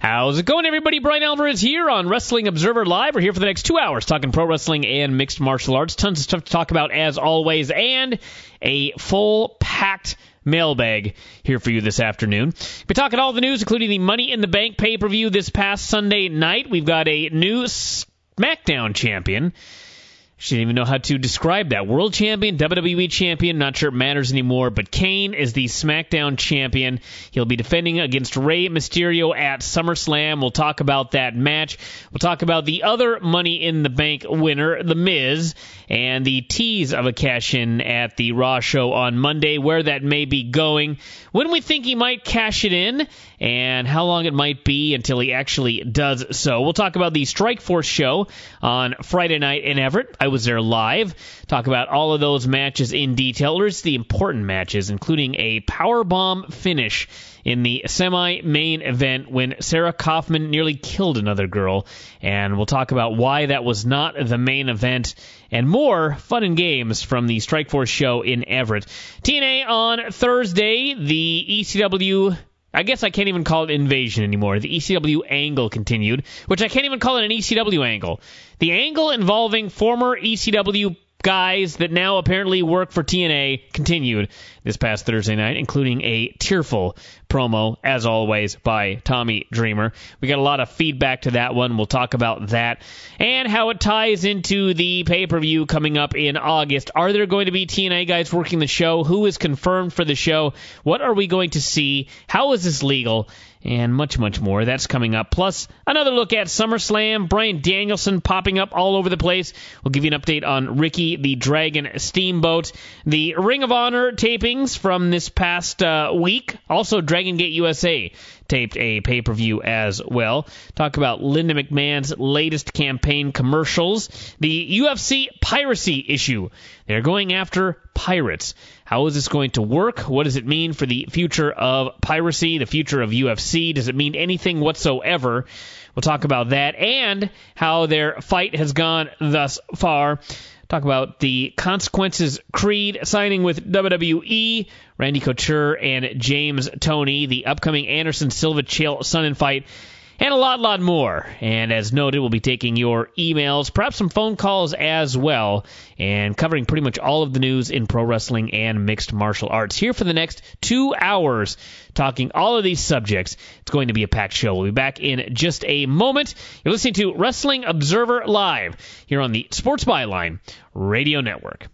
How's it going, everybody? Brian Alvarez here on Wrestling Observer Live. We're here for the next 2 hours talking pro wrestling and mixed martial arts. Tons of stuff to talk about, as always, and a full packed mailbag here for you this afternoon. We're talking all the news, including the Money in the Bank pay-per-view this past Sunday night. We've got a new SmackDown champion. She didn't even know how to describe that. World champion, WWE champion, not sure it matters anymore, but Kane is the SmackDown champion. He'll be defending against Rey Mysterio at SummerSlam. We'll talk about that match. We'll talk about the other Money in the Bank winner, The Miz, and the tease of a cash-in at the Raw show on Monday, where that may be going, when we think he might cash it in, and how long it might be until he actually does so. We'll talk about the Strikeforce show on Friday night in Everett. I was there live. Talk about all of those matches in detail. There's the important matches, including a powerbomb finish in the semi-main event when Sarah Kaufman nearly killed another girl. And we'll talk about why that was not the main event, and more fun and games from the Strikeforce show in Everett. TNA on Thursday, the ECW... I guess I can't even call it Invasion anymore. The ECW angle continued, which I can't even call it an ECW angle. The angle involving former ECW guys that now apparently work for TNA continued this past Thursday night, including a tearful promo, as always, by Tommy Dreamer. We got a lot of feedback to that one. We'll talk about that and how it ties into the pay-per-view coming up in August. Are there going to be TNA guys working the show? Who is confirmed for the show? What are we going to see? How is this legal? And much, much more. That's coming up. Plus, another look at SummerSlam. Bryan Danielson popping up all over the place. We'll give you an update on Ricky the Dragon Steamboat. The Ring of Honor tapings from this past week. Also, Dragon Gate USA taped a pay-per-view as well. Talk about Linda McMahon's latest campaign commercials. The UFC piracy issue. They're going after pirates. How is this going to work? What does it mean for the future of piracy, the future of UFC? Does it mean anything whatsoever? We'll talk about that and how their fight has gone thus far. Talk about the Consequences Creed signing with WWE, Randy Couture and James Toney, the upcoming Anderson Silva Chael Sonnen fight, and a lot more. And as noted, we'll be taking your emails, perhaps some phone calls as well, and covering pretty much all of the news in pro wrestling and mixed martial arts. Here for the next 2 hours, talking all of these subjects. It's going to be a packed show. We'll be back in just a moment. You're listening to Wrestling Observer Live here on the Sports Byline Radio Network.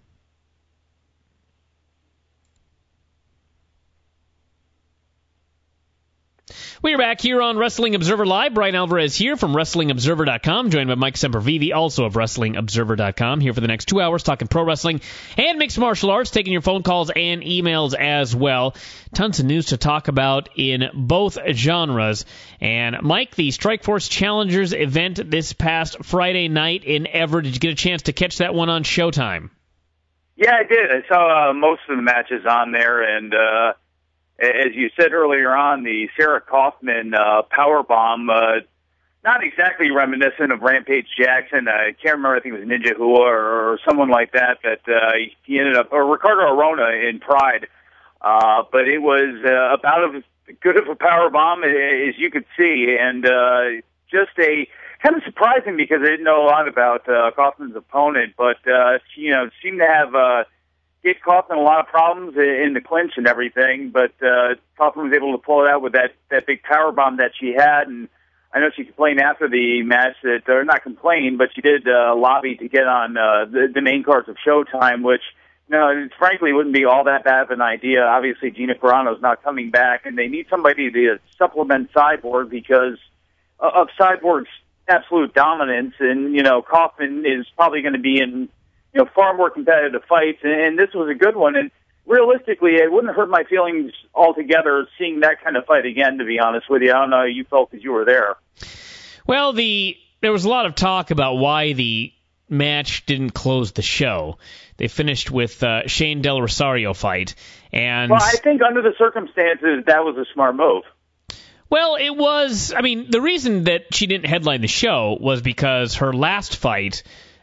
We are back here on Wrestling Observer Live. Brian Alvarez here from WrestlingObserver.com, joined by Mike Sempervive, also of WrestlingObserver.com, here for the next 2 hours talking pro wrestling and mixed martial arts, taking your phone calls and emails as well. Tons of news to talk about in both genres. And Mike, the Strikeforce Challengers event this past Friday night in Everett, did you get a chance to catch that one on Showtime? Yeah, I did. I saw most of the matches on there, and as you said earlier on, the Sarah Kaufman powerbomb, not exactly reminiscent of Rampage Jackson. I can't remember, I think it was Ninja Hua or someone like that he ended up, or Ricardo Arona in Pride. But it was about as good of a powerbomb as you could see, and just a kind of surprising because I didn't know a lot about Kaufman's opponent, but seemed to have gave Kaufman a lot of problems in the clinch and everything, but Kaufman was able to pull it out with that big powerbomb that she had, and I know she complained after the match that, or not complained, but she did lobby to get on the main cards of Showtime, which, frankly wouldn't be all that bad of an idea. Obviously, Gina Carano's not coming back, and they need somebody to supplement Cyborg because of Cyborg's absolute dominance, and, Kaufman is probably going to be in far more competitive fights, and this was a good one. And realistically, it wouldn't hurt my feelings altogether seeing that kind of fight again, to be honest with you. I don't know how you felt because you were there. Well, there was a lot of talk about why the match didn't close the show. They finished with Shane Del Rosario fight. And well, I think under the circumstances, that was a smart move. Well, it was, the reason that she didn't headline the show was because her last fight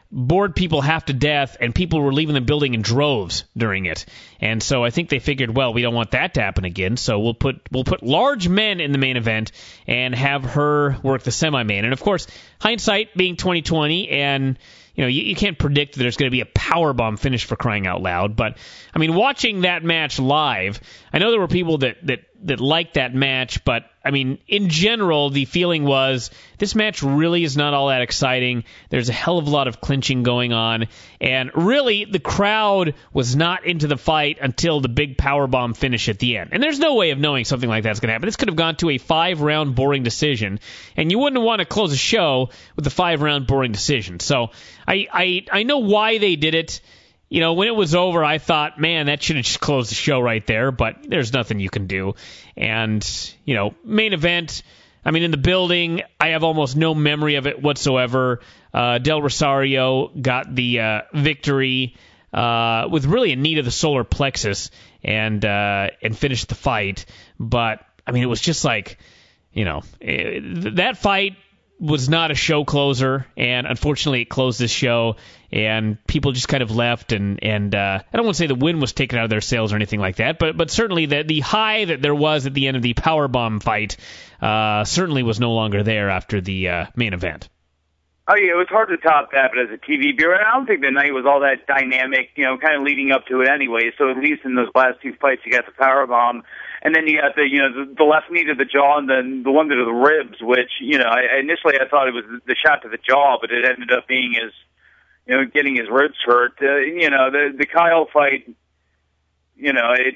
bored people half to death, and people were leaving the building in droves during it. And so I think they figured, well, we don't want that to happen again, so we'll put large men in the main event and have her work the semi-main. And of course, hindsight being 2020, and you can't predict that there's going to be a powerbomb finish, for crying out loud. But I mean, watching that match live, I know there were people that liked that match, but I mean, in general, the feeling was this match really is not all that exciting. There's a hell of a lot of clinching going on, and really the crowd was not into the fight until the big powerbomb finish at the end. And there's no way of knowing something like that's going to happen. This could have gone to a 5-round boring decision, and you wouldn't want to close a show with a 5-round boring decision. So I know why they did it. When it was over, I thought, man, that should have just closed the show right there, but there's nothing you can do. And, main event, I mean, in the building, I have almost no memory of it whatsoever. Del Rosario got the victory with really a knee to the solar plexus and finished the fight. But, I mean, it was just like, that fight was not a show closer, and unfortunately it closed this show, and people just kind of left, and I don't want to say the wind was taken out of their sails or anything like that, but certainly the high that there was at the end of the powerbomb fight certainly was no longer there after the main event. Oh, yeah, it was hard to top that, but as a TV viewer, I don't think the night was all that dynamic, kind of leading up to it anyway. So at least in those last two fights, you got the powerbomb, and then you got the left knee to the jaw, and then the one to the ribs, which, initially I thought it was the shot to the jaw, but it ended up being getting his ribs hurt. The Kyle fight, the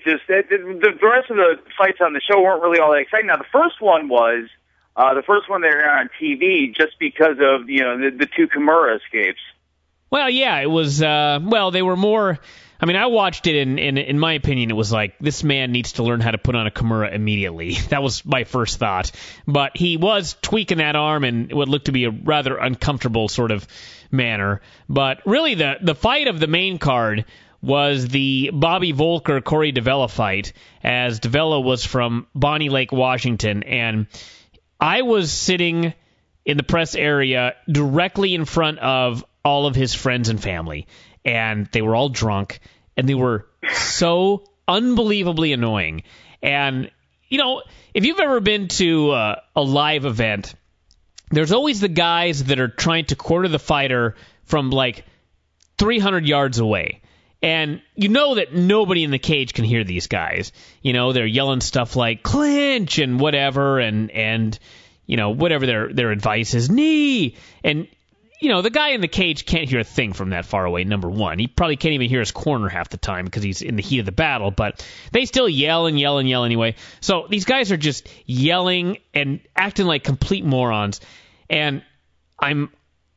rest of the fights on the show weren't really all that exciting. Now, the first one was, the first one they were on TV just because of, the two Kimura escapes. Well, yeah, it was, they were more, I mean, I watched it, and in my opinion, it was like, this man needs to learn how to put on a Kimura immediately. That was my first thought. But he was tweaking that arm in what looked to be a rather uncomfortable sort of manner. But really, the fight of the main card was the Bobby Volker Corey Davella fight, as Davella was from Bonnie Lake, Washington, and I was sitting in the press area directly in front of all of his friends and family, and they were all drunk, and they were so unbelievably annoying. And, if you've ever been to a live event, there's always the guys that are trying to corner the fighter from like 300 yards away. And that nobody in the cage can hear these guys. They're yelling stuff like clinch and whatever, and whatever their advice is, knee. And, the guy in the cage can't hear a thing from that far away, number one. He probably can't even hear his corner half the time because he's in the heat of the battle, but they still yell and yell and yell anyway. So these guys are just yelling and acting like complete morons. And I'm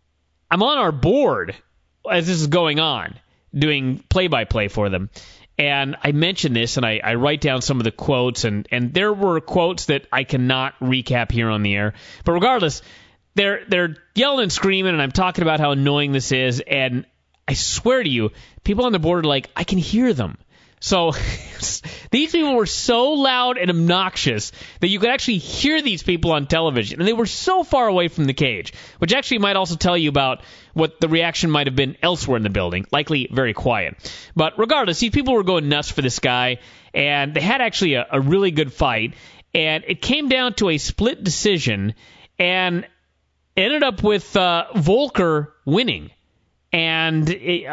on our board as this is going on, doing play-by-play for them. And I mention this, and I write down some of the quotes, and there were quotes that I cannot recap here on the air. But regardless, they're yelling and screaming, and I'm talking about how annoying this is, and I swear to you, people on the board are like, I can hear them. So these people were so loud and obnoxious that you could actually hear these people on television. And they were so far away from the cage, which actually might also tell you about what the reaction might have been elsewhere in the building. Likely very quiet. But regardless, these people were going nuts for this guy, and they had actually a really good fight. And it came down to a split decision, and ended up with Volker winning. And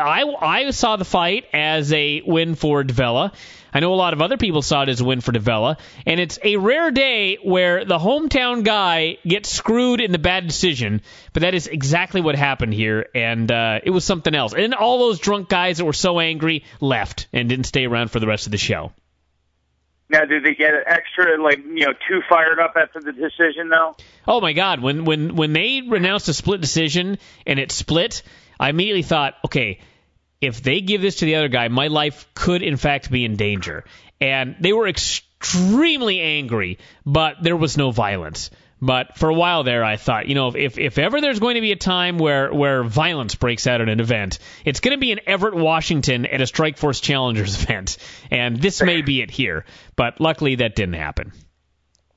I saw the fight as a win for Davella. I know a lot of other people saw it as a win for Davella. And it's a rare day where the hometown guy gets screwed in the bad decision. But that is exactly what happened here. And it was something else. And all those drunk guys that were so angry left and didn't stay around for the rest of the show. Now, did they get extra, too fired up after the decision, though? Oh, my God. When they announced a split decision and it split, I immediately thought, okay, if they give this to the other guy, my life could, in fact, be in danger. And they were extremely angry, but there was no violence. But for a while there, I thought, if ever there's going to be a time where violence breaks out at an event, it's going to be in Everett, Washington at a Strikeforce Challengers event. And this may be it here. But luckily, that didn't happen.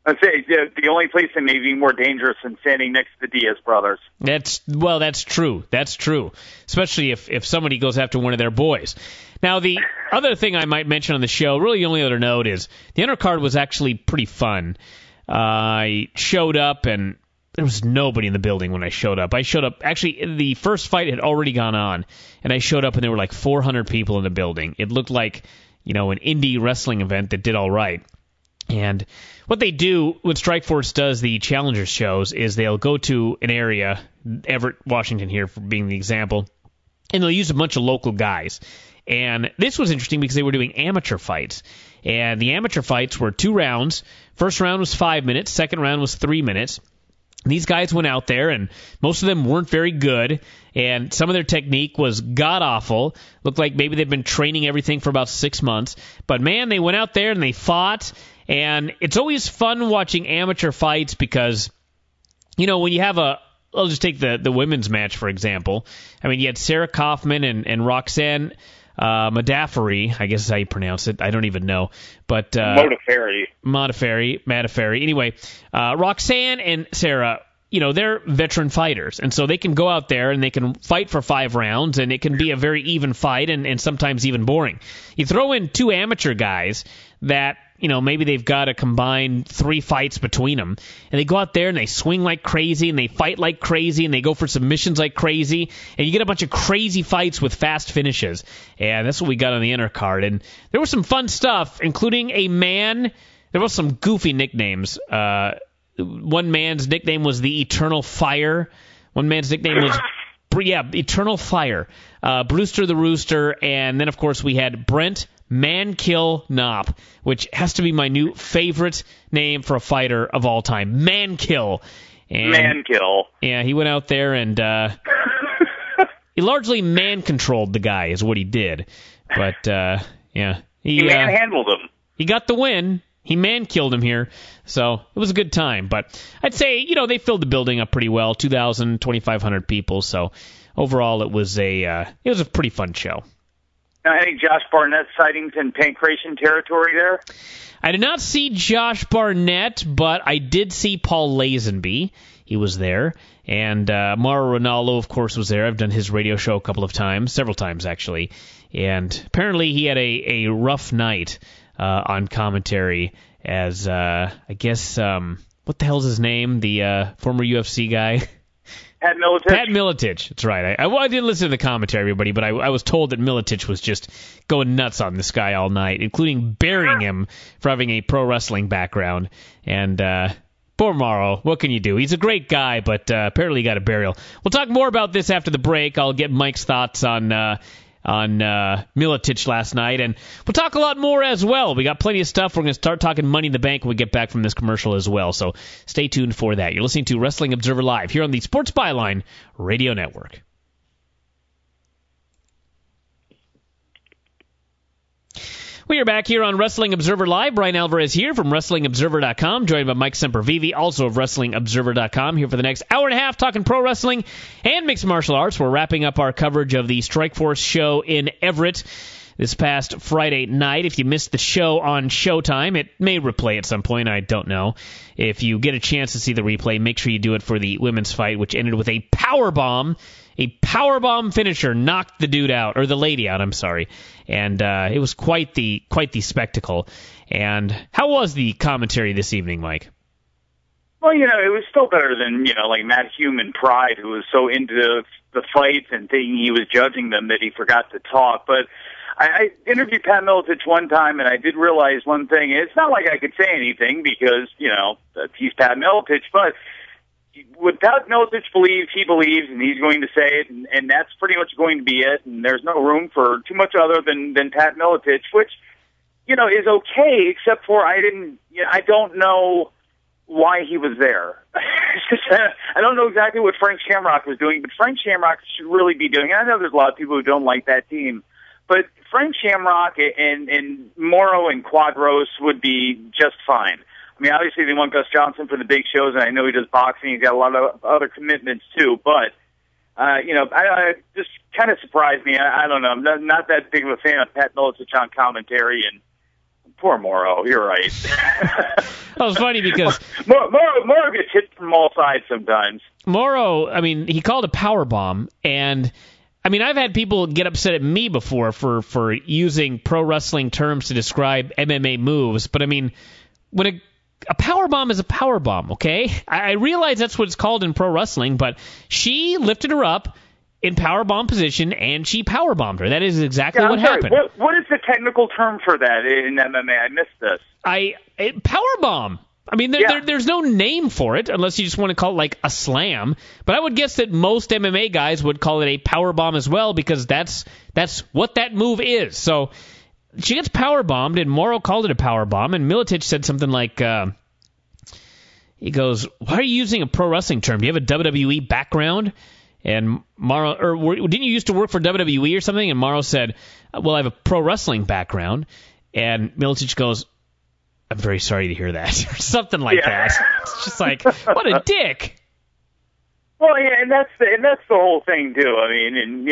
I'd say the only place that may be more dangerous than standing next to the Diaz brothers. That's true. That's true. Especially if somebody goes after one of their boys. Now, the other thing I might mention on the show, really the only other note, is the undercard was actually pretty fun. I showed up, and there was nobody in the building when I showed up. Actually, the first fight had already gone on, and I showed up, and there were like 400 people in the building. It looked like, an indie wrestling event that did all right. And what they do, what Strikeforce does, the Challengers shows, is they'll go to an area, Everett, Washington here for being the example, and they'll use a bunch of local guys. And this was interesting because they were doing amateur fights. And the amateur fights were 2 rounds. First round was 5 minutes. Second round was 3 minutes. These guys went out there, and most of them weren't very good, and some of their technique was god-awful. Looked like maybe they'd been training everything for about 6 months. But, man, they went out there and they fought. And it's always fun watching amateur fights because, when you have I'll just take the women's match, for example. I mean, you had Sarah Kaufman and Roxanne Modafferi, I guess is how you pronounce it. I don't even know. But Modafferi. Anyway, Roxanne and Sarah, they're veteran fighters. And so they can go out there and they can fight for 5 rounds, and it can be a very even fight and sometimes even boring. You throw in 2 amateur guys that, maybe they've got a combined 3 fights between them, and they go out there and they swing like crazy and they fight like crazy and they go for submissions like crazy, and you get a bunch of crazy fights with fast finishes. And that's what we got on the undercard. And there was some fun stuff, including a man. There was some goofy nicknames. One man's nickname was the Eternal Fire. One man's nickname was Eternal Fire. Brewster the Rooster, and then of course we had Brent Mankill Knopp, which has to be my new favorite name for a fighter of all time. Mankill. Mankill. Yeah, he went out there and he largely man-controlled the guy is what he did. But, yeah. He manhandled him. He got the win. He man-killed him here. So it was a good time. But I'd say, they filled the building up pretty well, 2,000, 2,500 people. So overall it was a pretty fun show. Now, any Josh Barnett sightings in Pancration territory there? I did not see Josh Barnett, but I did see Paul Lazenby. He was there. And Mauro Ranallo, of course, was there. I've done his radio show a couple of times, several times, actually. And apparently he had a rough night on commentary as, I guess, what the hell's his name? The former UFC guy? Pat Miletich. Pat Miletich, that's right. I didn't listen to the commentary, everybody, but I was told that Miletich was just going nuts on this guy all night, including burying him for having a pro wrestling background. And poor Mauro, what can you do? He's a great guy, but apparently he got a burial. We'll talk more about this after the break. I'll get Mike's thoughts on Miletich last night, and we'll talk a lot more as well. We got plenty of stuff. We're going to start talking Money in the Bank when we get back from this commercial as well, so stay tuned for that. You're listening to Wrestling Observer Live here on the Sports Byline Radio Network. We are back here on Wrestling Observer Live. Brian Alvarez here from WrestlingObserver.com, joined by Mike Sempervive, also of WrestlingObserver.com, here for the next hour and a half talking pro wrestling and mixed martial arts. We're wrapping up our coverage of the Strikeforce show in Everett this past Friday night. If you missed the show on Showtime, it may replay at some point. I don't know. If you get a chance to see the replay, make sure you do it for the women's fight, which ended with a powerbomb. A powerbomb finisher knocked the dude out, or the lady out, I'm sorry. And it was quite the spectacle. And how was the commentary this evening, Mike? Well, it was still better than, like Matt Human Pride, who was so into the fights and thinking he was judging them that he forgot to talk. But I interviewed Pat Miletich one time, and I did realize one thing. It's not like I could say anything because, he's Pat Miletich, but what Pat Miletich believes, he believes, and he's going to say it, and that's pretty much going to be it, and there's no room for too much other than Pat Miletich, which, is okay, except for I don't know why he was there. I don't know exactly what Frank Shamrock was doing, but Frank Shamrock should really be doing, I know there's a lot of people who don't like that team, but Frank Shamrock and Morrow and Quadros would be just fine. I mean, obviously they want Gus Johnson for the big shows, and I know he does boxing. He's got a lot of other commitments too. But I just kind of surprised me. I don't know. I'm not that big of a fan of Pat Miletich on commentary, and poor Morrow. You're right. That was funny because Morrow gets hit from all sides sometimes. Morrow, I mean, he called a power bomb, and I mean, I've had people get upset at me before for using pro wrestling terms to describe MMA moves, but I mean, when a power bomb is a power bomb, okay? I realize that's what it's called in pro wrestling, but she lifted her up in power bomb position, and she power bombed her. That is exactly what happened. What is the technical term for that in MMA? I missed this. Power bomb. I mean, there's no name for it unless you just want to call it like a slam. But I would guess that most MMA guys would call it a power bomb as well because that's what that move is. So she gets power bombed, and Morrow called it a power bomb, and Miletich said something like, he goes, "Why are you using a pro wrestling term? Do you have a WWE background?" And Morrow, or didn't you used to work for WWE or something? And Morrow said, "Well, I have a pro wrestling background." And Miletich goes, "I'm very sorry to hear that," or something like that. It's just like, what a dick. Well, yeah, and that's the whole thing too. I mean, and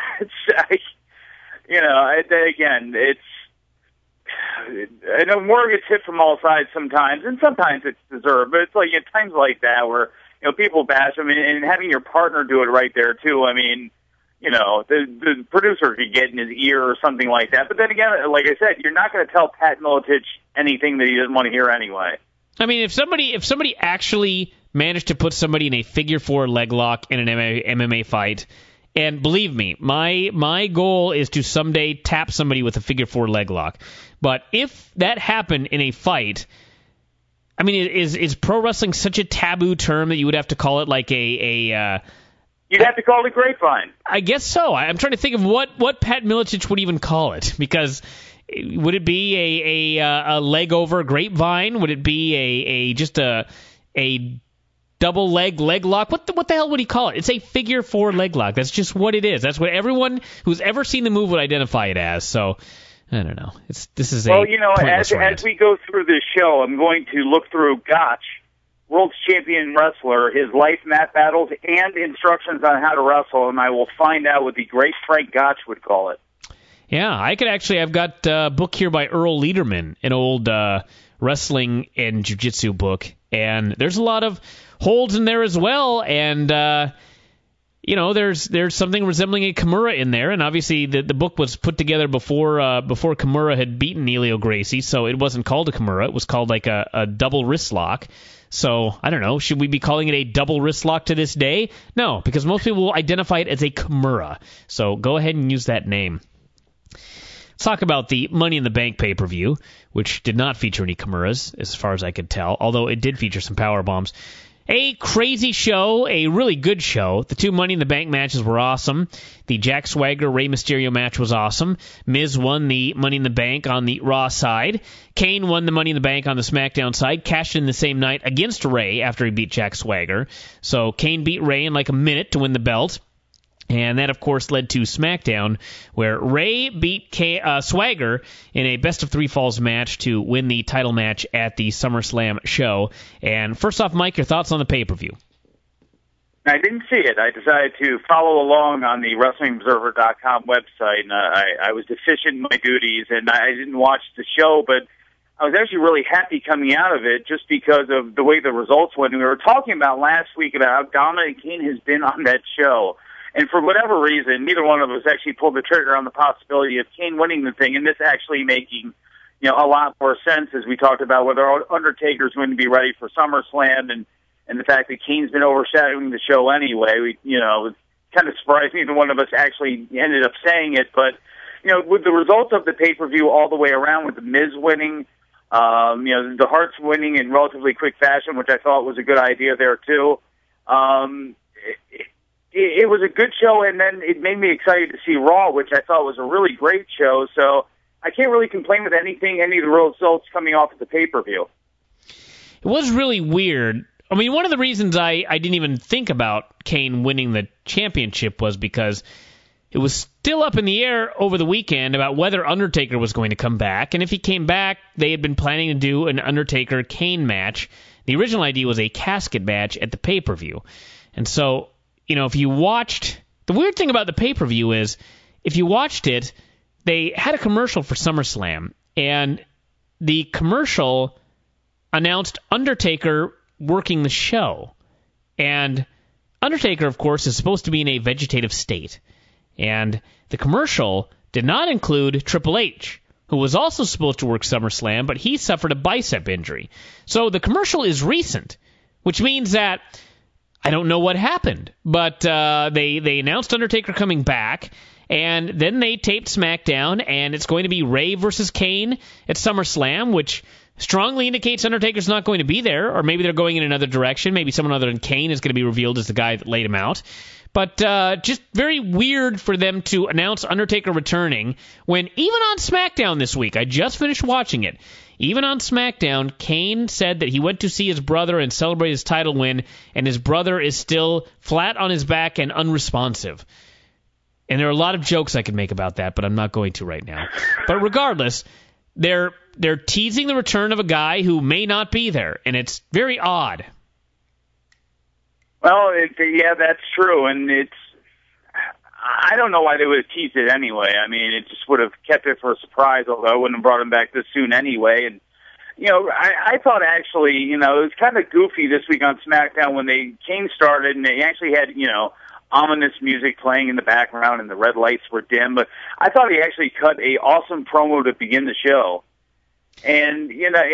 I know Moore gets hit from all sides sometimes, and sometimes it's deserved. But it's like at times like that where people bash him, and having your partner do it right there too. I mean, the producer could get in his ear or something like that. But then again, like I said, you're not going to tell Pat Miletich anything that he doesn't want to hear anyway. I mean, if somebody actually managed to put somebody in a figure four leg lock in an MMA fight, and believe me, my goal is to someday tap somebody with a figure four leg lock. But if that happened in a fight, I mean, is pro wrestling such a taboo term that you would have to call it like a you'd have to call it grapevine. I guess so. I'm trying to think of what Pat Miletich would even call it, because would it be a leg over grapevine? Would it be just a double leg lock? What the hell would he call it? It's a figure four leg lock. That's just what it is. That's what everyone who's ever seen the move would identify it as. So I don't know. As we go through this show, I'm going to look through Gotch, world champion wrestler, his life mat battles, and instructions on how to wrestle, and I will find out what the great Frank Gotch would call it. Yeah, I've got a book here by Earl Lederman, an old wrestling and jiu-jitsu book, and there's a lot of holds in there as well, and there's something resembling a Kimura in there, and obviously the book was put together before Kimura had beaten Elio Gracie, so it wasn't called a Kimura. It was called like a double wrist lock. So, I don't know, should we be calling it a double wrist lock to this day? No, because most people will identify it as a Kimura. So go ahead and use that name. Let's talk about the Money in the Bank pay-per-view, which did not feature any Kimuras, as far as I could tell, although it did feature some power bombs. A crazy show, a really good show. The two Money in the Bank matches were awesome. The Jack Swagger Rey Mysterio match was awesome. Miz won the Money in the Bank on the Raw side. Kane won the Money in the Bank on the SmackDown side, cashed in the same night against Rey after he beat Jack Swagger. So Kane beat Rey in like a minute to win the belt. And that, of course, led to SmackDown, where Rey beat Swagger in a best-of-three falls match to win the title match at the SummerSlam show. And first off, Mike, your thoughts on the pay-per-view? I didn't see it. I decided to follow along on the WrestlingObserver.com website, and I was deficient in my duties, and I didn't watch the show, but I was actually really happy coming out of it just because of the way the results went. We were talking about last week about how dominant Kane has been on that show. And for whatever reason, neither one of us actually pulled the trigger on the possibility of Kane winning the thing, and this actually making, a lot more sense as we talked about whether Undertaker's going to be ready for SummerSlam and the fact that Kane's been overshadowing the show anyway. It kind of surprised neither one of us actually ended up saying it, but, with the results of the pay-per-view all the way around, with the Miz winning, the Harts winning in relatively quick fashion, which I thought was a good idea there too. It was a good show, and then it made me excited to see Raw, which I thought was a really great show. So I can't really complain with any of the results coming off of the pay-per-view. It was really weird. I mean, one of the reasons I didn't even think about Kane winning the championship was because it was still up in the air over the weekend about whether Undertaker was going to come back. And if he came back, they had been planning to do an Undertaker-Kane match. The original idea was a casket match at the pay-per-view. And so, if you watched... The weird thing about the pay-per-view is, if you watched it, they had a commercial for SummerSlam, and the commercial announced Undertaker working the show. And Undertaker, of course, is supposed to be in a vegetative state. And the commercial did not include Triple H, who was also supposed to work SummerSlam, but he suffered a bicep injury. So the commercial is recent, which means that I don't know what happened. But they announced Undertaker coming back, and then they taped SmackDown, and it's going to be Rey versus Kane at SummerSlam, which strongly indicates Undertaker's not going to be there, or maybe they're going in another direction. Maybe someone other than Kane is going to be revealed as the guy that laid him out. But just very weird for them to announce Undertaker returning when even on SmackDown this week, I just finished watching it, even on SmackDown, Kane said that he went to see his brother and celebrate his title win, and his brother is still flat on his back and unresponsive. And there are a lot of jokes I could make about that, but I'm not going to right now. But regardless, they're teasing the return of a guy who may not be there, and it's very odd. Well, yeah, that's true, and I don't know why they would have teased it anyway. I mean, it just would have kept it for a surprise, although I wouldn't have brought him back this soon anyway. And, I thought actually, it was kind of goofy this week on SmackDown when Kane started, and they actually had, ominous music playing in the background, and the red lights were dim, but I thought he actually cut a awesome promo to begin the show. And,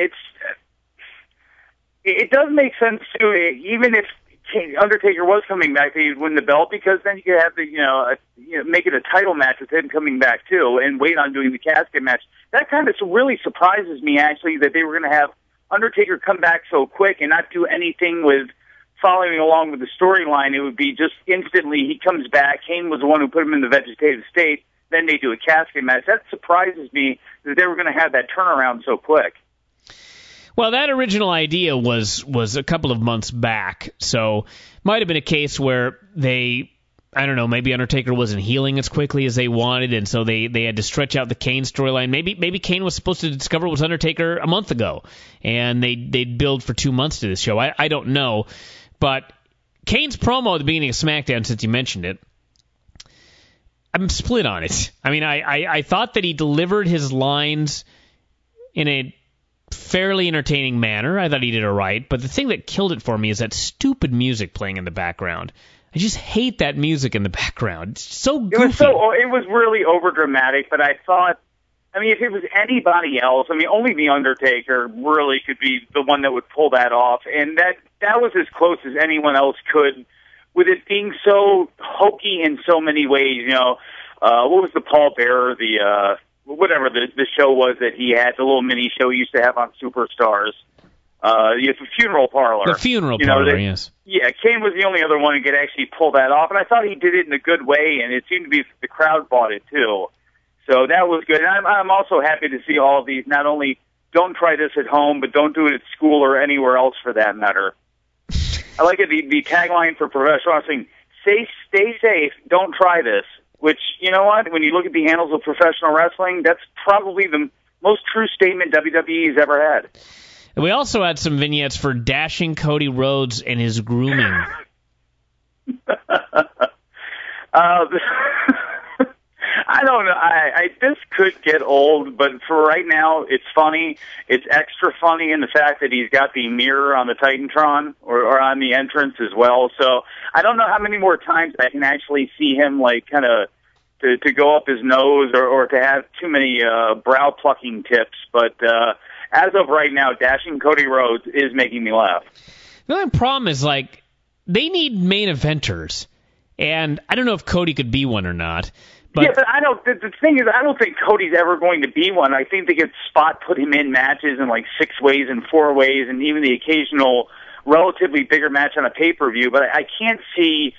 it does make sense, too, even if Undertaker was coming back, he'd win the belt, because then you could have make it a title match with him coming back too, and wait on doing the casket match. That kind of really surprises me, actually, that they were going to have Undertaker come back so quick and not do anything with following along with the storyline. It would be just instantly he comes back. Kane was the one who put him in the vegetative state. Then they do a casket match. That surprises me that they were going to have that turnaround so quick. Well, that original idea was a couple of months back, so might have been a case where maybe Undertaker wasn't healing as quickly as they wanted, and so they had to stretch out the Kane storyline. Maybe Kane was supposed to discover it was Undertaker a month ago, and they'd build for 2 months to this show. I don't know, but Kane's promo at the beginning of SmackDown, since you mentioned it, I'm split on it. I mean, I thought that he delivered his lines in a fairly entertaining manner. I thought he did it right, but the thing that killed it for me is that stupid music playing in the background. I just hate that music in the background. It's so goofy. It was really overdramatic, but I thought, if it was anybody else, only The Undertaker really could be the one that would pull that off, and that was as close as anyone else could, with it being so hokey in so many ways. What was the Paul Bearer, whatever the show was that he had, the little mini show he used to have on Superstars. The Funeral Parlor. The Funeral Parlor, yes. Yeah, Kane was the only other one who could actually pull that off, and I thought he did it in a good way, and it seemed to be the crowd bought it too. So that was good. And I'm also happy to see all of these, not only don't try this at home, but don't do it at school or anywhere else for that matter. I like it, the tagline for professional wrestling, stay safe, don't try this. Which, you know what, when you look at the annals of professional wrestling, that's probably the most true statement WWE has ever had. And we also had some vignettes for dashing Cody Rhodes and his grooming. I don't know. This could get old, but for right now, it's funny. It's extra funny in the fact that he's got the mirror on the Titantron or on the entrance as well. So I don't know how many more times I can actually see him kind of to go up his nose or to have too many brow plucking tips. But as of right now, dashing Cody Rhodes is making me laugh. The only problem is they need main eventers, and I don't know if Cody could be one or not. But yeah, but the thing is, I don't think Cody's ever going to be one. I think they could put him in matches in 6 ways and 4 ways, and even the occasional relatively bigger match on a pay-per-view. But I can't see,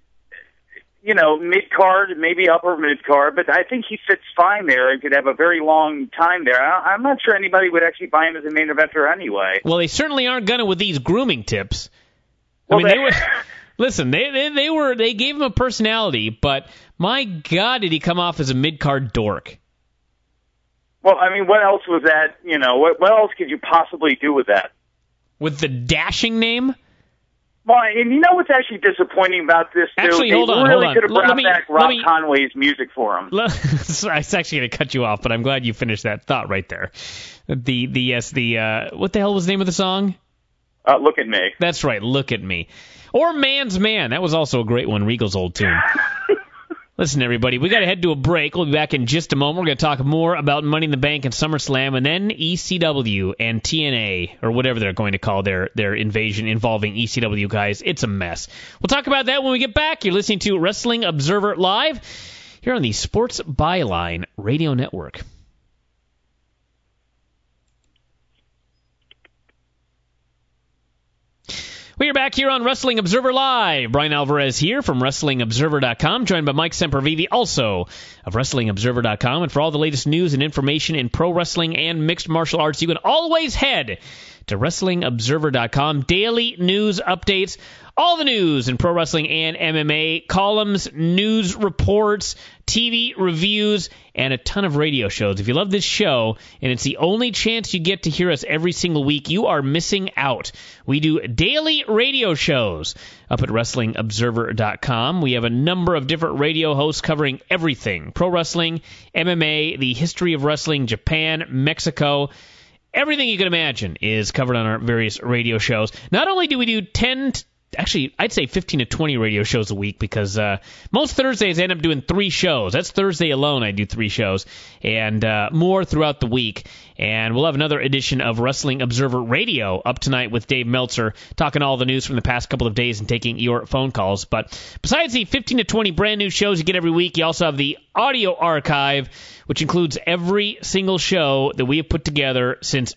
mid-card, maybe upper mid-card, but I think he fits fine there and could have a very long time there. I'm not sure anybody would actually buy him as a main eventer anyway. Well, they certainly aren't going to with these grooming tips. They were... Listen, they gave him a personality, but my God, did he come off as a mid-card dork? Well, what else was that? What else could you possibly do with that? With the dashing name? Well, and you know what's actually disappointing about this, too? Actually, they hold really on. could have brought back Rob Conway's music for him. I was actually going to cut you off, but I'm glad you finished that thought right there. What the hell was the name of the song? Look at Me. That's right, Look at Me. Or Man's Man. That was also a great one, Regal's old tune. Listen, everybody, we got to head to a break. We'll be back in just a moment. We're going to talk more about Money in the Bank and SummerSlam, and then ECW and TNA, or whatever they're going to call their invasion involving ECW guys. It's a mess. We'll talk about that when we get back. You're listening to Wrestling Observer Live here on the Sports Byline Radio Network. We are back here on Wrestling Observer Live. Brian Alvarez here from WrestlingObserver.com, joined by Mike Sempervive, also of WrestlingObserver.com. And for all the latest news and information in pro wrestling and mixed martial arts, you can always head to WrestlingObserver.com. Daily news updates, all the news in pro wrestling and MMA, columns, news reports, TV reviews, and a ton of radio shows. If you love this show, and it's the only chance you get to hear us every single week, you are missing out. We do daily radio shows up at WrestlingObserver.com. We have a number of different radio hosts covering everything. Pro wrestling, MMA, the history of wrestling, Japan, Mexico. Everything you can imagine is covered on our various radio shows. Not only do we do I'd say 15 to 20 radio shows a week, because most Thursdays I end up doing 3 shows. That's Thursday alone I do 3 shows, and more throughout the week. And we'll have another edition of Wrestling Observer Radio up tonight with Dave Meltzer, talking all the news from the past couple of days and taking your phone calls. But besides the 15 to 20 brand new shows you get every week, you also have the audio archive, which includes every single show that we have put together since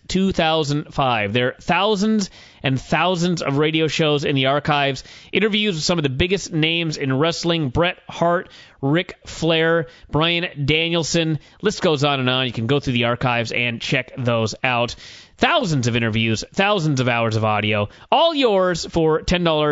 2005. There are thousands and thousands of radio shows in the archives, interviews with some of the biggest names in wrestling: Bret Hart, Ric Flair, Bryan Danielson. List goes on and on. You can go through the archives and check those out. Thousands of interviews, thousands of hours of audio, all yours for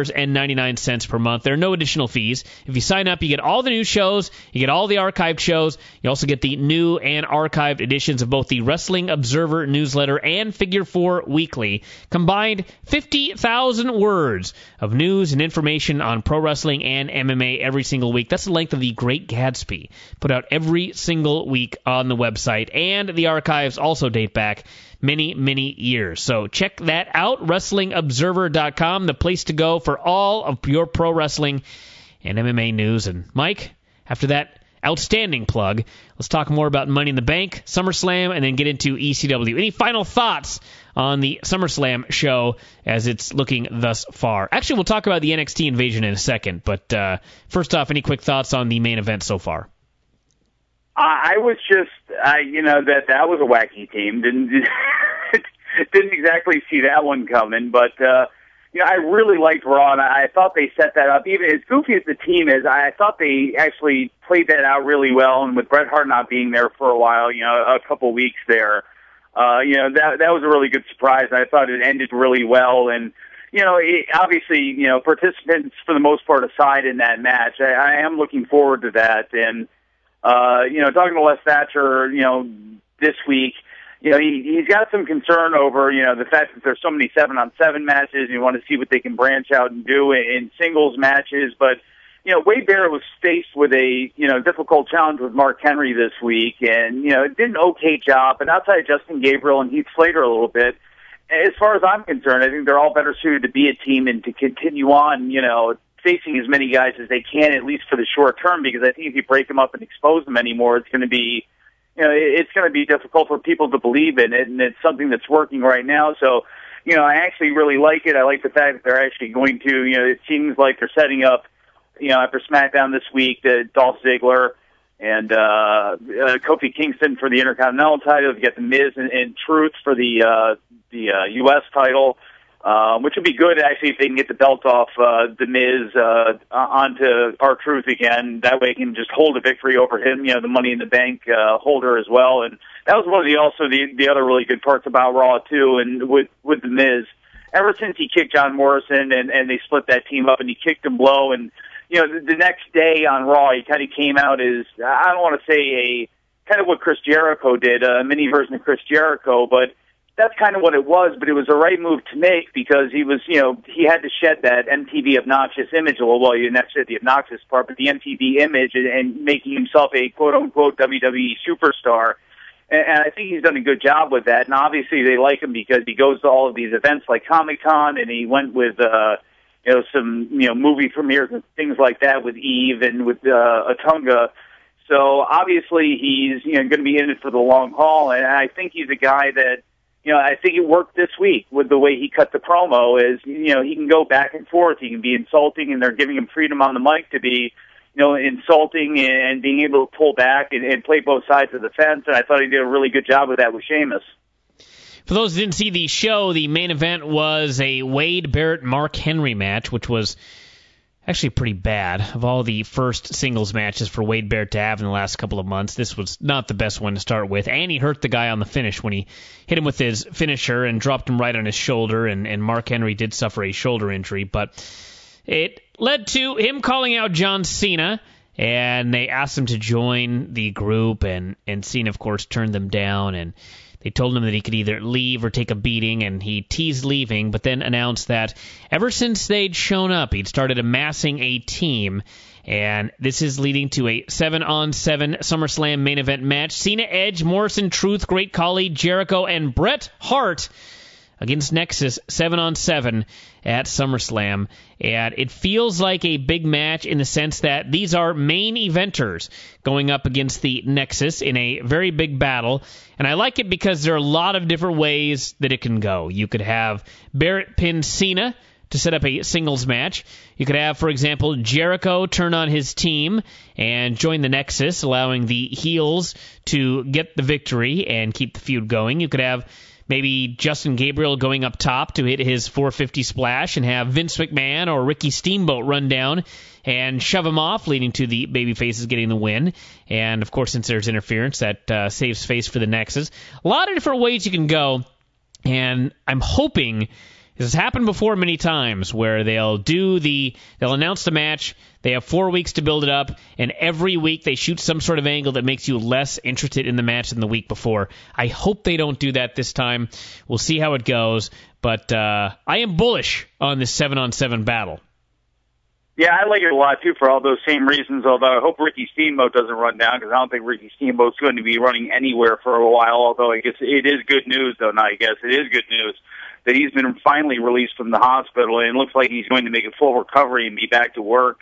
$10.99 per month. There are no additional fees. If you sign up, you get all the new shows, you get all the archived shows. You also get the new and archived editions of both the Wrestling Observer newsletter and Figure 4 Weekly. Combined 50,000 words of news and information on pro wrestling and MMA every single week. That's the length of the Great Gatsby, put out every single week on the website. And the archives also date back many, many years. So check that out, WrestlingObserver.com, the place to go for all of your pro wrestling and MMA news. And Mike, after that outstanding plug, let's talk more about Money in the Bank, SummerSlam, and then get into ECW. Any final thoughts on the SummerSlam show as it's looking thus far? Actually, we'll talk about the NXT invasion in a second, but first off, any quick thoughts on the main event so far? I was just, that was a wacky team. Didn't exactly see that one coming, but I really liked Raw, and I thought they set that up. Even as goofy as the team is, I thought they actually played that out really well. And with Bret Hart not being there for a while, a couple weeks there, that was a really good surprise. I thought it ended really well, and obviously, participants for the most part aside in that match, I am looking forward to that. And talking to Les Thatcher, this week, he's got some concern over, the fact that there's so many 7-on-7 matches, and you want to see what they can branch out and do in singles matches. But, Wade Barrett was faced with a, difficult challenge with Mark Henry this week, and, did an okay job. But outside of Justin Gabriel and Heath Slater a little bit, as far as I'm concerned, I think they're all better suited to be a team and to continue on, facing as many guys as they can, at least for the short term, because I think if you break them up and expose them anymore, it's going to be, it's going to be difficult for people to believe in it, and it's something that's working right now. So, I actually really like it. I like the fact that they're actually going to, it seems like they're setting up, after SmackDown this week, Dolph Ziggler and Kofi Kingston for the Intercontinental title. You get the Miz and Truth for the U.S. title. Which would be good, actually, if they can get the belt off the Miz onto R-Truth again. That way he can just hold a victory over him, the Money in the Bank holder as well. And that was one of the other really good parts about Raw, too, and with the Miz. Ever since he kicked John Morrison and they split that team up and he kicked him low, and, the next day on Raw, he kind of came out as, I don't want to say kind of what Chris Jericho did, a mini version of Chris Jericho, but that's kind of what it was, but it was the right move to make because he was, he had to shed that MTV obnoxious image. Well, you never said the obnoxious part, but the MTV image and making himself a quote-unquote WWE superstar. And I think he's done a good job with that. And obviously they like him because he goes to all of these events like Comic-Con, and he went with, some, movie premieres and things like that with Eve and with Atunga. So obviously he's, going to be in it for the long haul. And I think he's a guy that, I think it worked this week with the way he cut the promo is, he can go back and forth. He can be insulting, and they're giving him freedom on the mic to be, insulting and being able to pull back and play both sides of the fence. And I thought he did a really good job with that with Sheamus. For those who didn't see the show, the main event was a Wade Barrett-Mark Henry match, which was actually pretty bad. Of all the first singles matches for Wade Barrett to have in the last couple of months, this was not the best one to start with. And he hurt the guy on the finish when he hit him with his finisher and dropped him right on his shoulder, and Mark Henry did suffer a shoulder injury. But it led to him calling out John Cena, and they asked him to join the group, and Cena, of course, turned them down, and they told him that he could either leave or take a beating, and he teased leaving, but then announced that ever since they'd shown up, he'd started amassing a team, and this is leading to a 7-on-7 SummerSlam main event match. Cena, Edge, Morrison, Truth, Great Khali, Jericho, and Bret Hart against Nexus 7-on-7 at SummerSlam. And it feels like a big match in the sense that these are main eventers going up against the Nexus in a very big battle. And I like it because there are a lot of different ways that it can go. You could have Barrett pin Cena to set up a singles match. You could have, for example, Jericho turn on his team and join the Nexus, allowing the heels to get the victory and keep the feud going. You could have maybe Justin Gabriel going up top to hit his 450 splash and have Vince McMahon or Ricky Steamboat run down and shove him off, leading to the babyfaces getting the win. And, of course, since there's interference, that saves face for the Nexus. A lot of different ways you can go, and I'm hoping this has happened before many times where they'll announce the match, they have 4 weeks to build it up, and every week they shoot some sort of angle that makes you less interested in the match than the week before. I hope they don't do that this time. We'll see how it goes, but I am bullish on this 7-on-7 battle. Yeah, I like it a lot, too, for all those same reasons, although I hope Ricky Steamboat doesn't run down, because I don't think Ricky Steamboat's going to be running anywhere for a while, although I guess it is good news, though, not I guess. It is good news that he's been finally released from the hospital, and it looks like he's going to make a full recovery and be back to work,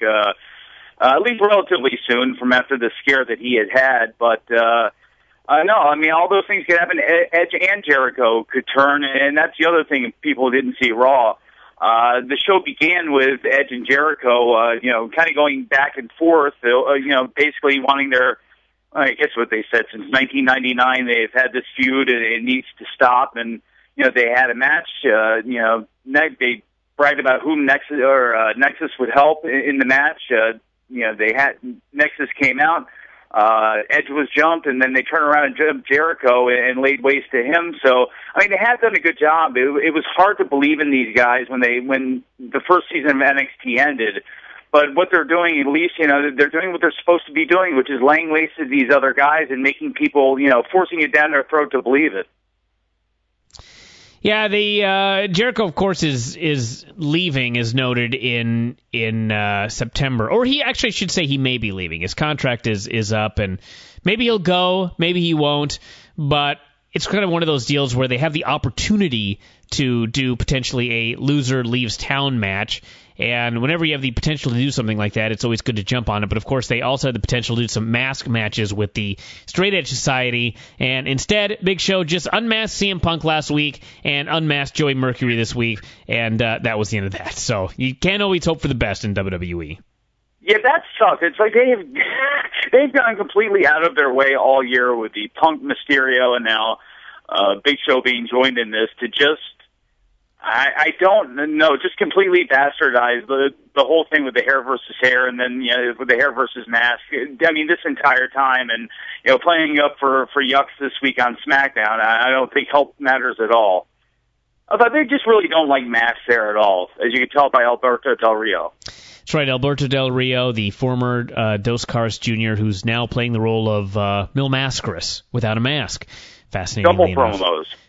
at least relatively soon from after the scare that he had. But, no, I mean, all those things could happen. Edge and Jericho could turn, and that's the other thing people didn't see Raw. The show began with Edge and Jericho, kind of going back and forth, basically wanting their, I guess what they said, since 1999 they've had this feud and it needs to stop, and they had a match. They bragged about whom Nexus would help in the match. They had Nexus came out. Edge was jumped, and then they turned around and jumped Jericho and laid waste to him. So, I mean, they had done a good job. It was hard to believe in these guys when the first season of NXT ended. But what they're doing, at least, they're doing what they're supposed to be doing, which is laying waste to these other guys and making people, forcing it down their throat to believe it. Yeah, the Jericho, of course, is leaving, as noted in September, or he actually should say he may be leaving. His contract is up, and maybe he'll go, maybe he won't. But it's kind of one of those deals where they have the opportunity to do potentially a loser leaves town match. And whenever you have the potential to do something like that, it's always good to jump on it. But, of course, they also had the potential to do some mask matches with the Straight Edge Society. And instead, Big Show just unmasked CM Punk last week and unmasked Joey Mercury this week. And that was the end of that. So you can't always hope for the best in WWE. Yeah, that sucks. It's like they've gone completely out of their way all year with the Punk Mysterio and now Big Show being joined in this to just, I don't know, just completely bastardize the whole thing with the hair versus hair, and then with the hair versus mask. I mean, this entire time, and playing up for Yucks this week on SmackDown, I don't think help matters at all. Although they just really don't like masks there at all, as you can tell by Alberto Del Rio. That's right, Alberto Del Rio, the former Dos Caras Jr., who's now playing the role of Mil Mascaras without a mask. Fascinating. Double promos.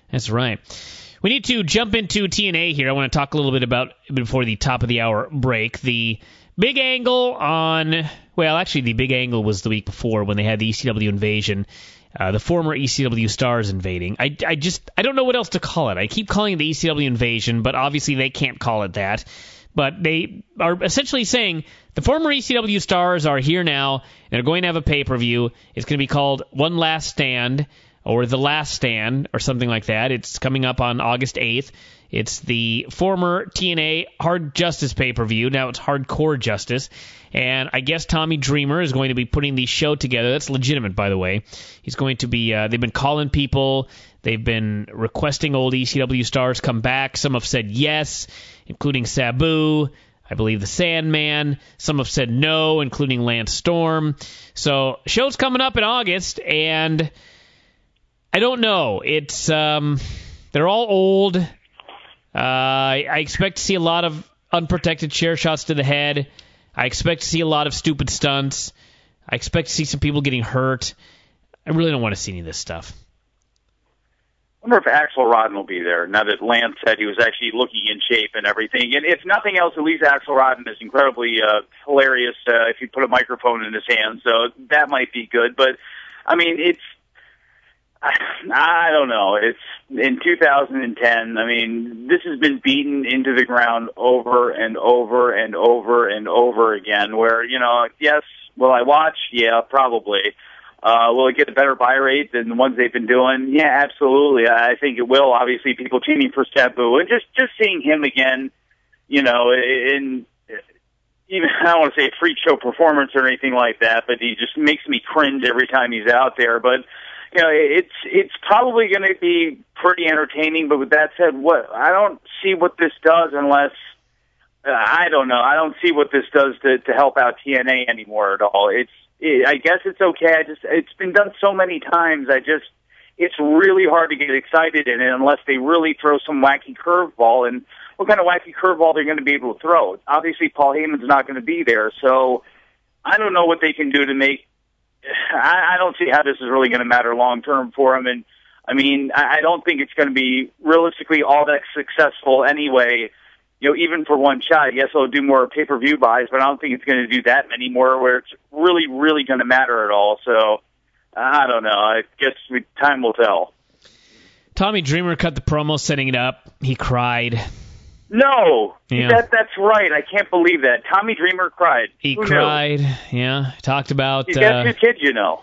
That's right. We need to jump into TNA here. I want to talk a little bit about, before the top of the hour break, the big angle on, well, actually the big angle was the week before when they had the ECW invasion, the former ECW stars invading. I don't know what else to call it. I keep calling it the ECW invasion, but obviously they can't call it that. But they are essentially saying the former ECW stars are here now and are going to have a pay-per-view. It's going to be called One Last Stand, or The Last Stand, or something like that. It's coming up on August 8th. It's the former TNA Hard Justice pay-per-view. Now it's Hardcore Justice. And I guess Tommy Dreamer is going to be putting the show together. That's legitimate, by the way. He's going to be, they've been calling people. They've been requesting old ECW stars come back. Some have said yes, including Sabu, I believe the Sandman. Some have said no, including Lance Storm. So, show's coming up in August, and I don't know. It's they're all old. I expect to see a lot of unprotected chair shots to the head. I expect to see a lot of stupid stunts. I expect to see some people getting hurt. I really don't want to see any of this stuff. I wonder if Axel Rotten will be there, now that Lance said he was actually looking in shape and everything. And if nothing else, at least Axel Rotten is incredibly hilarious if you put a microphone in his hand, so that might be good. But, I mean, I don't know. It's in 2010. I mean, this has been beaten into the ground over and over and over and over again, where, yes, will I watch? Yeah, probably. Will it get a better buy rate than the ones they've been doing? Yeah, absolutely. I think it will. Obviously, people cheering for Sabu. And just seeing him again, in even, I don't want to say a freak show performance or anything like that, but he just makes me cringe every time he's out there. But, it's probably going to be pretty entertaining. But with that said, I don't see what this does unless, I don't know. I don't see what this does to help out TNA anymore at all. I guess it's okay. It's been done so many times. It's really hard to get excited in it unless they really throw some wacky curveball. And what kind of wacky curveball they're going to be able to throw? Obviously, Paul Heyman's not going to be there, so I don't know what they can do to make. I don't see how this is really going to matter long term for them. And I mean, I don't think it's going to be realistically all that successful anyway. Even for one shot, yes, it'll do more pay-per-view buys, but I don't think it's going to do that many more where it's really, really going to matter at all. So, I don't know. I guess time will tell. Tommy Dreamer cut the promo setting it up. He cried. No! Yeah. That's right. I can't believe that. Tommy Dreamer cried. He cried, yeah. Talked about... He's got two kids,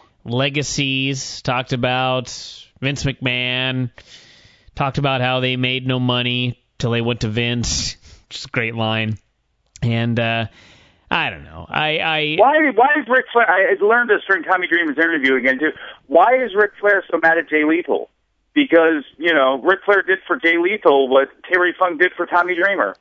legacies. Talked about Vince McMahon. Talked about how they made no money till they went to Vince. Just a great line. And I don't know. Why is Ric Flair? I learned this during Tommy Dreamer's interview again too. Why is Ric Flair so mad at Jay Lethal? Because Ric Flair did for Jay Lethal what Terry Funk did for Tommy Dreamer.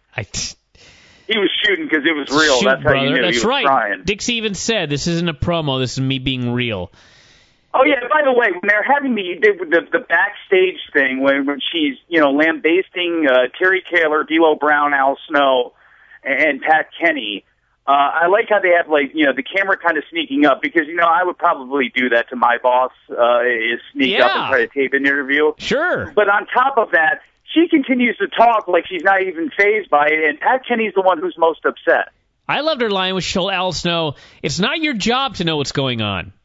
He was shooting because it was real. That's how you knew he was crying. Dixie even said, "This isn't a promo. This is me being real." Oh yeah. By the way, when they're having the backstage thing when she's lambasting Terry Taylor, D'Lo Brown, Al Snow, and Pat Kenny, I like how they have the camera kind of sneaking up because I would probably do that to my boss is sneak up and try to tape an interview. Sure. But on top of that, she continues to talk like she's not even fazed by it, and Pat Kenny's the one who's most upset. I loved her line with Al Snow. It's not your job to know what's going on.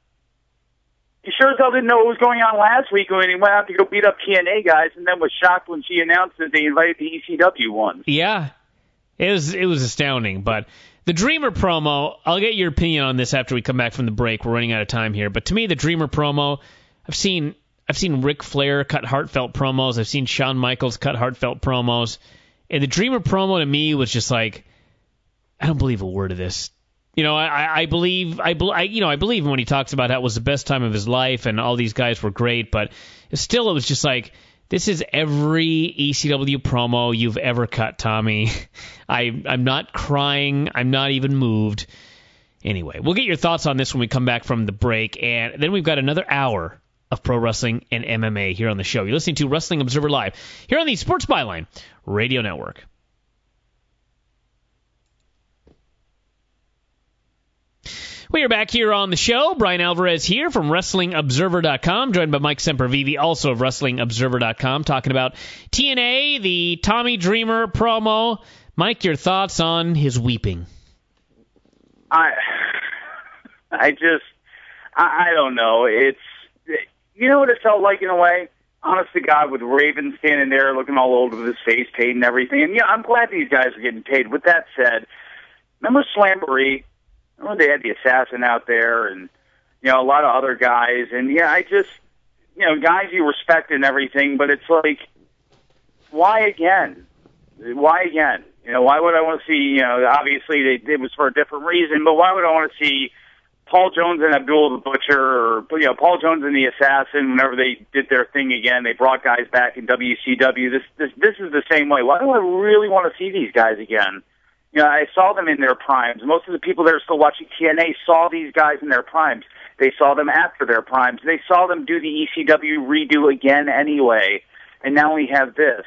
He sure as hell didn't know what was going on last week when he went out to go beat up TNA guys and then was shocked when she announced that they invited the ECW ones. Yeah, it was astounding. But the Dreamer promo, I'll get your opinion on this after we come back from the break. We're running out of time here. But to me, the Dreamer promo, I've seen Ric Flair cut heartfelt promos. I've seen Shawn Michaels cut heartfelt promos. And the Dreamer promo to me was just like, I don't believe a word of this. I believe him when he talks about how it was the best time of his life and all these guys were great, but still it was just like, this is every ECW promo you've ever cut, Tommy. I'm not crying. I'm not even moved. Anyway, we'll get your thoughts on this when we come back from the break, and then we've got another hour of pro wrestling and MMA here on the show. You're listening to Wrestling Observer Live here on the Sports Byline Radio Network. We are back here on the show. Brian Alvarez here from WrestlingObserver.com, joined by Mike Sempervive, also of WrestlingObserver.com, talking about TNA, the Tommy Dreamer promo. Mike, your thoughts on his weeping? I don't know. It's, you know what it felt like in a way? Honest to God, with Raven standing there looking all old with his face paid and everything. And yeah, I'm glad these guys are getting paid. With that said, remember Slamboree? Remember they had the Assassin out there and, you know, a lot of other guys. And yeah, I just, you know, guys you respect and everything, but it's like, why again? Why again? You know, why would I want to see, you know, obviously it was for a different reason, but why would I want to see Paul Jones and Abdul the Butcher, or, you know, Paul Jones and the Assassin, whenever they did their thing again, they brought guys back in WCW. This is the same way. Why do I really want to see these guys again? You know, I saw them in their primes. Most of the people that are still watching TNA saw these guys in their primes. They saw them after their primes. They saw them do the ECW redo again anyway. And now we have this.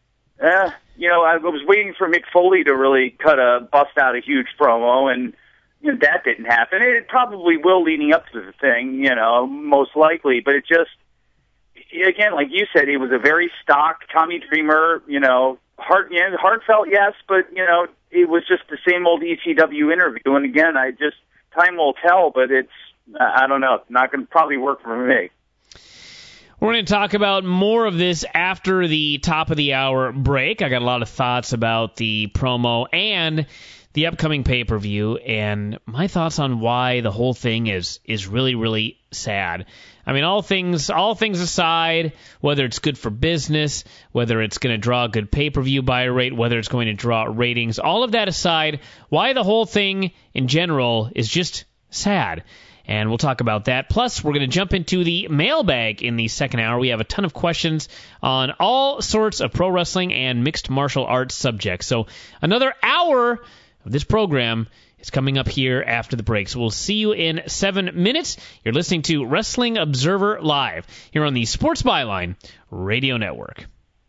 You know, I was waiting for Mick Foley to really bust out a huge promo, and you know, that didn't happen. It probably will leading up to the thing, you know, most likely. But it just, again, like you said, it was a very stock Tommy Dreamer, you know, heartfelt, yes, but, you know, it was just the same old ECW interview. And again, time will tell, but it's, I don't know, not going to probably work for me. We're going to talk about more of this after the top of the hour break. I got a lot of thoughts about the promo and the upcoming pay-per-view, and my thoughts on why the whole thing is really, really sad. I mean, all things aside, whether it's good for business, whether it's going to draw a good pay-per-view buyer rate, whether it's going to draw ratings, all of that aside, why the whole thing in general is just sad. And we'll talk about that. Plus, we're going to jump into the mailbag in the second hour. We have a ton of questions on all sorts of pro wrestling and mixed martial arts subjects. So another hour of this program is coming up here after the break. So we'll see you in 7 minutes. You're listening to Wrestling Observer Live here on the Sports Byline Radio Network.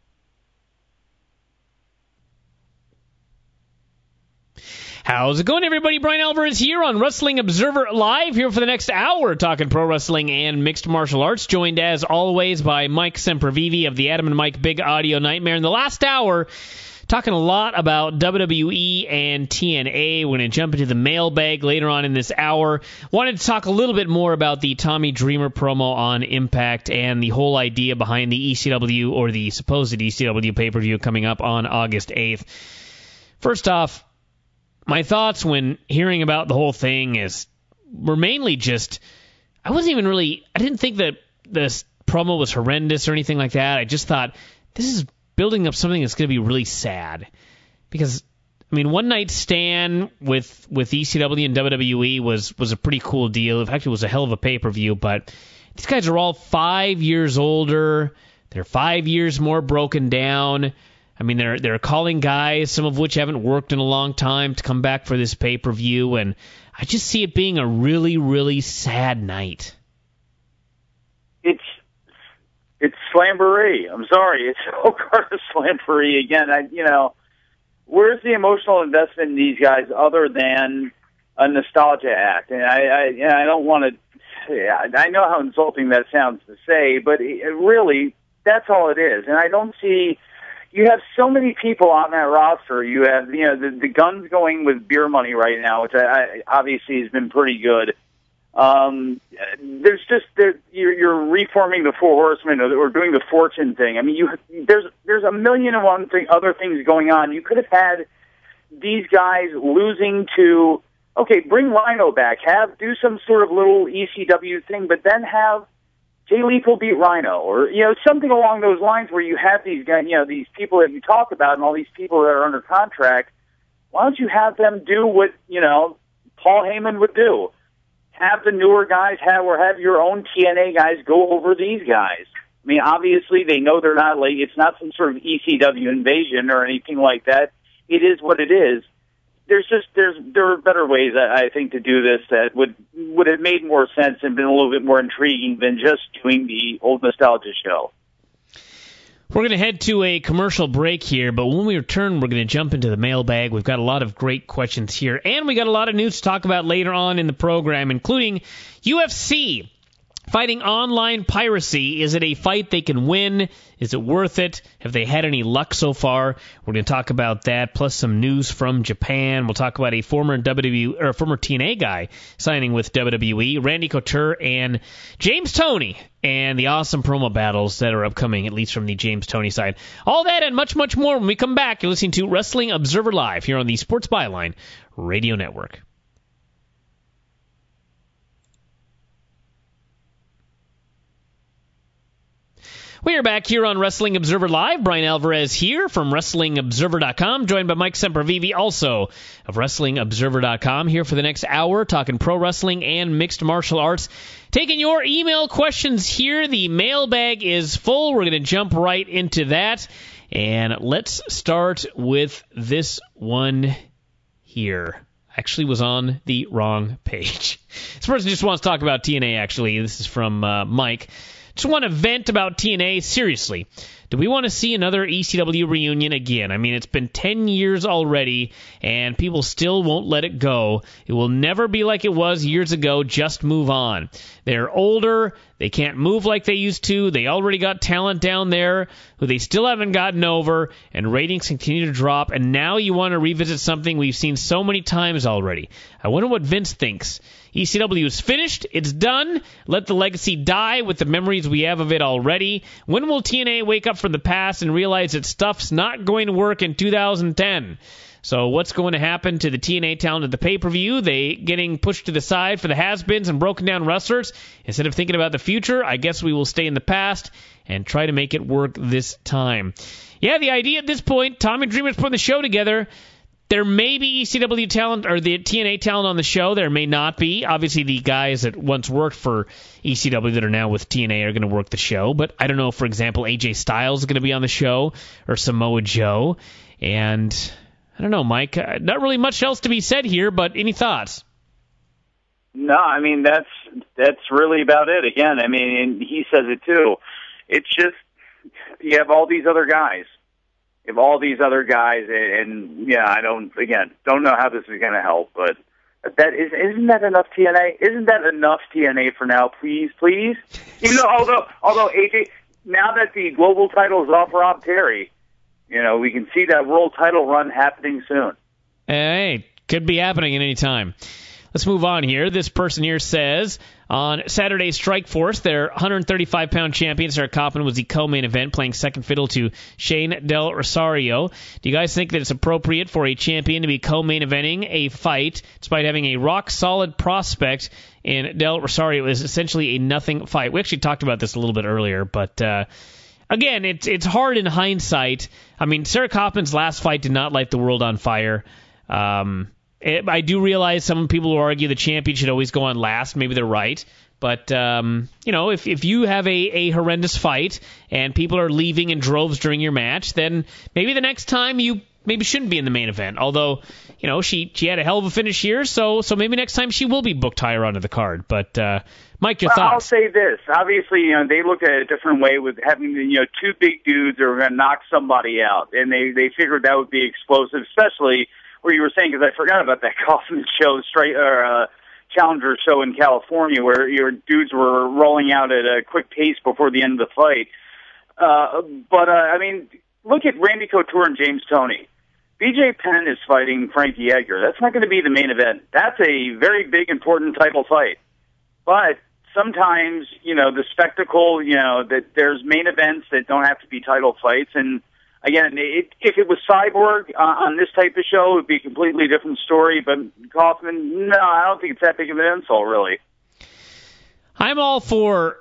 How's it going, everybody? Brian Alvarez here on Wrestling Observer Live, here for the next hour, talking pro wrestling and mixed martial arts, joined as always by Mike Sempervive of the Adam and Mike Big Audio Nightmare. In the last hour, talking a lot about WWE and TNA. We're going to jump into the mailbag later on in this hour. Wanted to talk a little bit more about the Tommy Dreamer promo on Impact and the whole idea behind the ECW, or the supposed ECW pay-per-view coming up on August 8th. First off, my thoughts when hearing about the whole thing were mainly just, I didn't think that this promo was horrendous or anything like that. I just thought, this is building up something that's going to be really sad. Because, I mean, One Night Stand with ECW and WWE was a pretty cool deal. In fact, it was a hell of a pay-per-view, but these guys are all 5 years older. They're 5 years more broken down. I mean, they're calling guys, some of which haven't worked in a long time, to come back for this pay-per-view, and I just see it being a really, really sad night. It's Slamboree. I'm sorry. It's Okada Slamboree again. Where's the emotional investment in these guys other than a nostalgia act? And I don't want to. I know how insulting that sounds to say, but really, that's all it is. And I don't see. You have so many people on that roster. You have, the Guns going with beer money right now, which obviously has been pretty good. You're reforming the Four Horsemen or doing the Fortune thing. I mean, there's a million and one other things going on. You could have had these guys losing to, bring Rhino back, do some sort of little ECW thing, but then have Jay Lethal beat Rhino, or something along those lines, where you have these guys, these people that you talk about, and all these people that are under contract. Why don't you have them do what Paul Heyman would do? Have the newer guys have your own TNA guys go over these guys. I mean, obviously they know they're not it's not some sort of ECW invasion or anything like that. It is what it is. There are better ways, I think, to do this that would have made more sense and been a little bit more intriguing than just doing the old nostalgia show. We're going to head to a commercial break here, but when we return, we're going to jump into the mailbag. We've got a lot of great questions here, and we got a lot of news to talk about later on in the program, including UFC fighting online piracy. Is it a fight they can win? Is it worth it? Have they had any luck so far? We're going to talk about that, plus some news from Japan. We'll talk about a former TNA guy signing with WWE, Randy Couture and James Toney, and the awesome promo battles that are upcoming, at least from the James Toney side. All that and much, much more when we come back. You're listening to Wrestling Observer Live here on the Sports Byline Radio Network. We are back here on Wrestling Observer Live. Brian Alvarez here from WrestlingObserver.com, joined by Mike Sempervive, also of WrestlingObserver.com, here for the next hour, talking pro wrestling and mixed martial arts. Taking your email questions here. The mailbag is full. We're going to jump right into that. And let's start with this one here. Actually was on the wrong page. This person just wants to talk about TNA, actually. This is from Mike. Just want to vent about TNA. Seriously, do we want to see another ECW reunion again? I mean, it's been 10 years already, and people still won't let it go. It will never be like it was years ago. Just move on. They're older. They can't move like they used to. They already got talent down there who they still haven't gotten over, and ratings continue to drop, and now you want to revisit something we've seen so many times already. I wonder what Vince thinks. ECW is finished. It's done. Let the legacy die with the memories we have of it already. When will TNA wake up from the past and realize that stuff's not going to work in 2010? So what's going to happen to the TNA talent at the pay-per-view? They getting pushed to the side for the has-beens and broken-down wrestlers? Instead of thinking about the future, I guess we will stay in the past and try to make it work this time. Yeah, the idea at this point, Tommy Dreamer's putting the show together. There may be ECW talent or the TNA talent on the show. There may not be. Obviously, the guys that once worked for ECW that are now with TNA are going to work the show. But I don't know if, for example, AJ Styles is going to be on the show or Samoa Joe. And I don't know, Mike. Not really much else to be said here, but any thoughts? No, I mean, that's really about it. Again, I mean, and he says it too. It's just you have all these other guys. And yeah, I don't know how this is going to help, but isn't that enough TNA? Isn't that enough TNA for now? Please. You know, although AJ, now that the global title is off Rob Terry, you know, we can see that world title run happening soon. Hey, could be happening at any time. Let's move on here. This person here says, on Saturday's Strikeforce, their 135-pound champion, Sarah Kaufman, was the co-main event, playing second fiddle to Shane Del Rosario. Do you guys think that it's appropriate for a champion to be co-main eventing a fight, despite having a rock-solid prospect in Del Rosario? Is essentially a nothing fight. We actually talked about this a little bit earlier, but again, it's hard in hindsight. I mean, Sarah Kaufman's last fight did not light the world on fire. I do realize some people who argue the champion should always go on last. Maybe they're right. But, you know, if you have a horrendous fight and people are leaving in droves during your match, then maybe the next time you maybe shouldn't be in the main event. Although, you know, she had a hell of a finish here, so maybe next time she will be booked higher onto the card. But, Mike, your thoughts? I'll say this. Obviously, you know, they look at it a different way with having, you know, two big dudes that are going to knock somebody out. And they figured that would be explosive, especially where you were saying, because I forgot about that Kaufman show, Challenger show in California, where your dudes were rolling out at a quick pace before the end of the fight. I mean, look at Randy Couture and James Toney. BJ Penn is fighting Frankie Edgar. That's not going to be the main event. That's a very big, important title fight. But sometimes, you know, the spectacle, you know, that there's main events that don't have to be title fights. And again, if it was Cyborg on this type of show, it would be a completely different story. But Kaufman, no, I don't think it's that big of an insult, really. I'm all for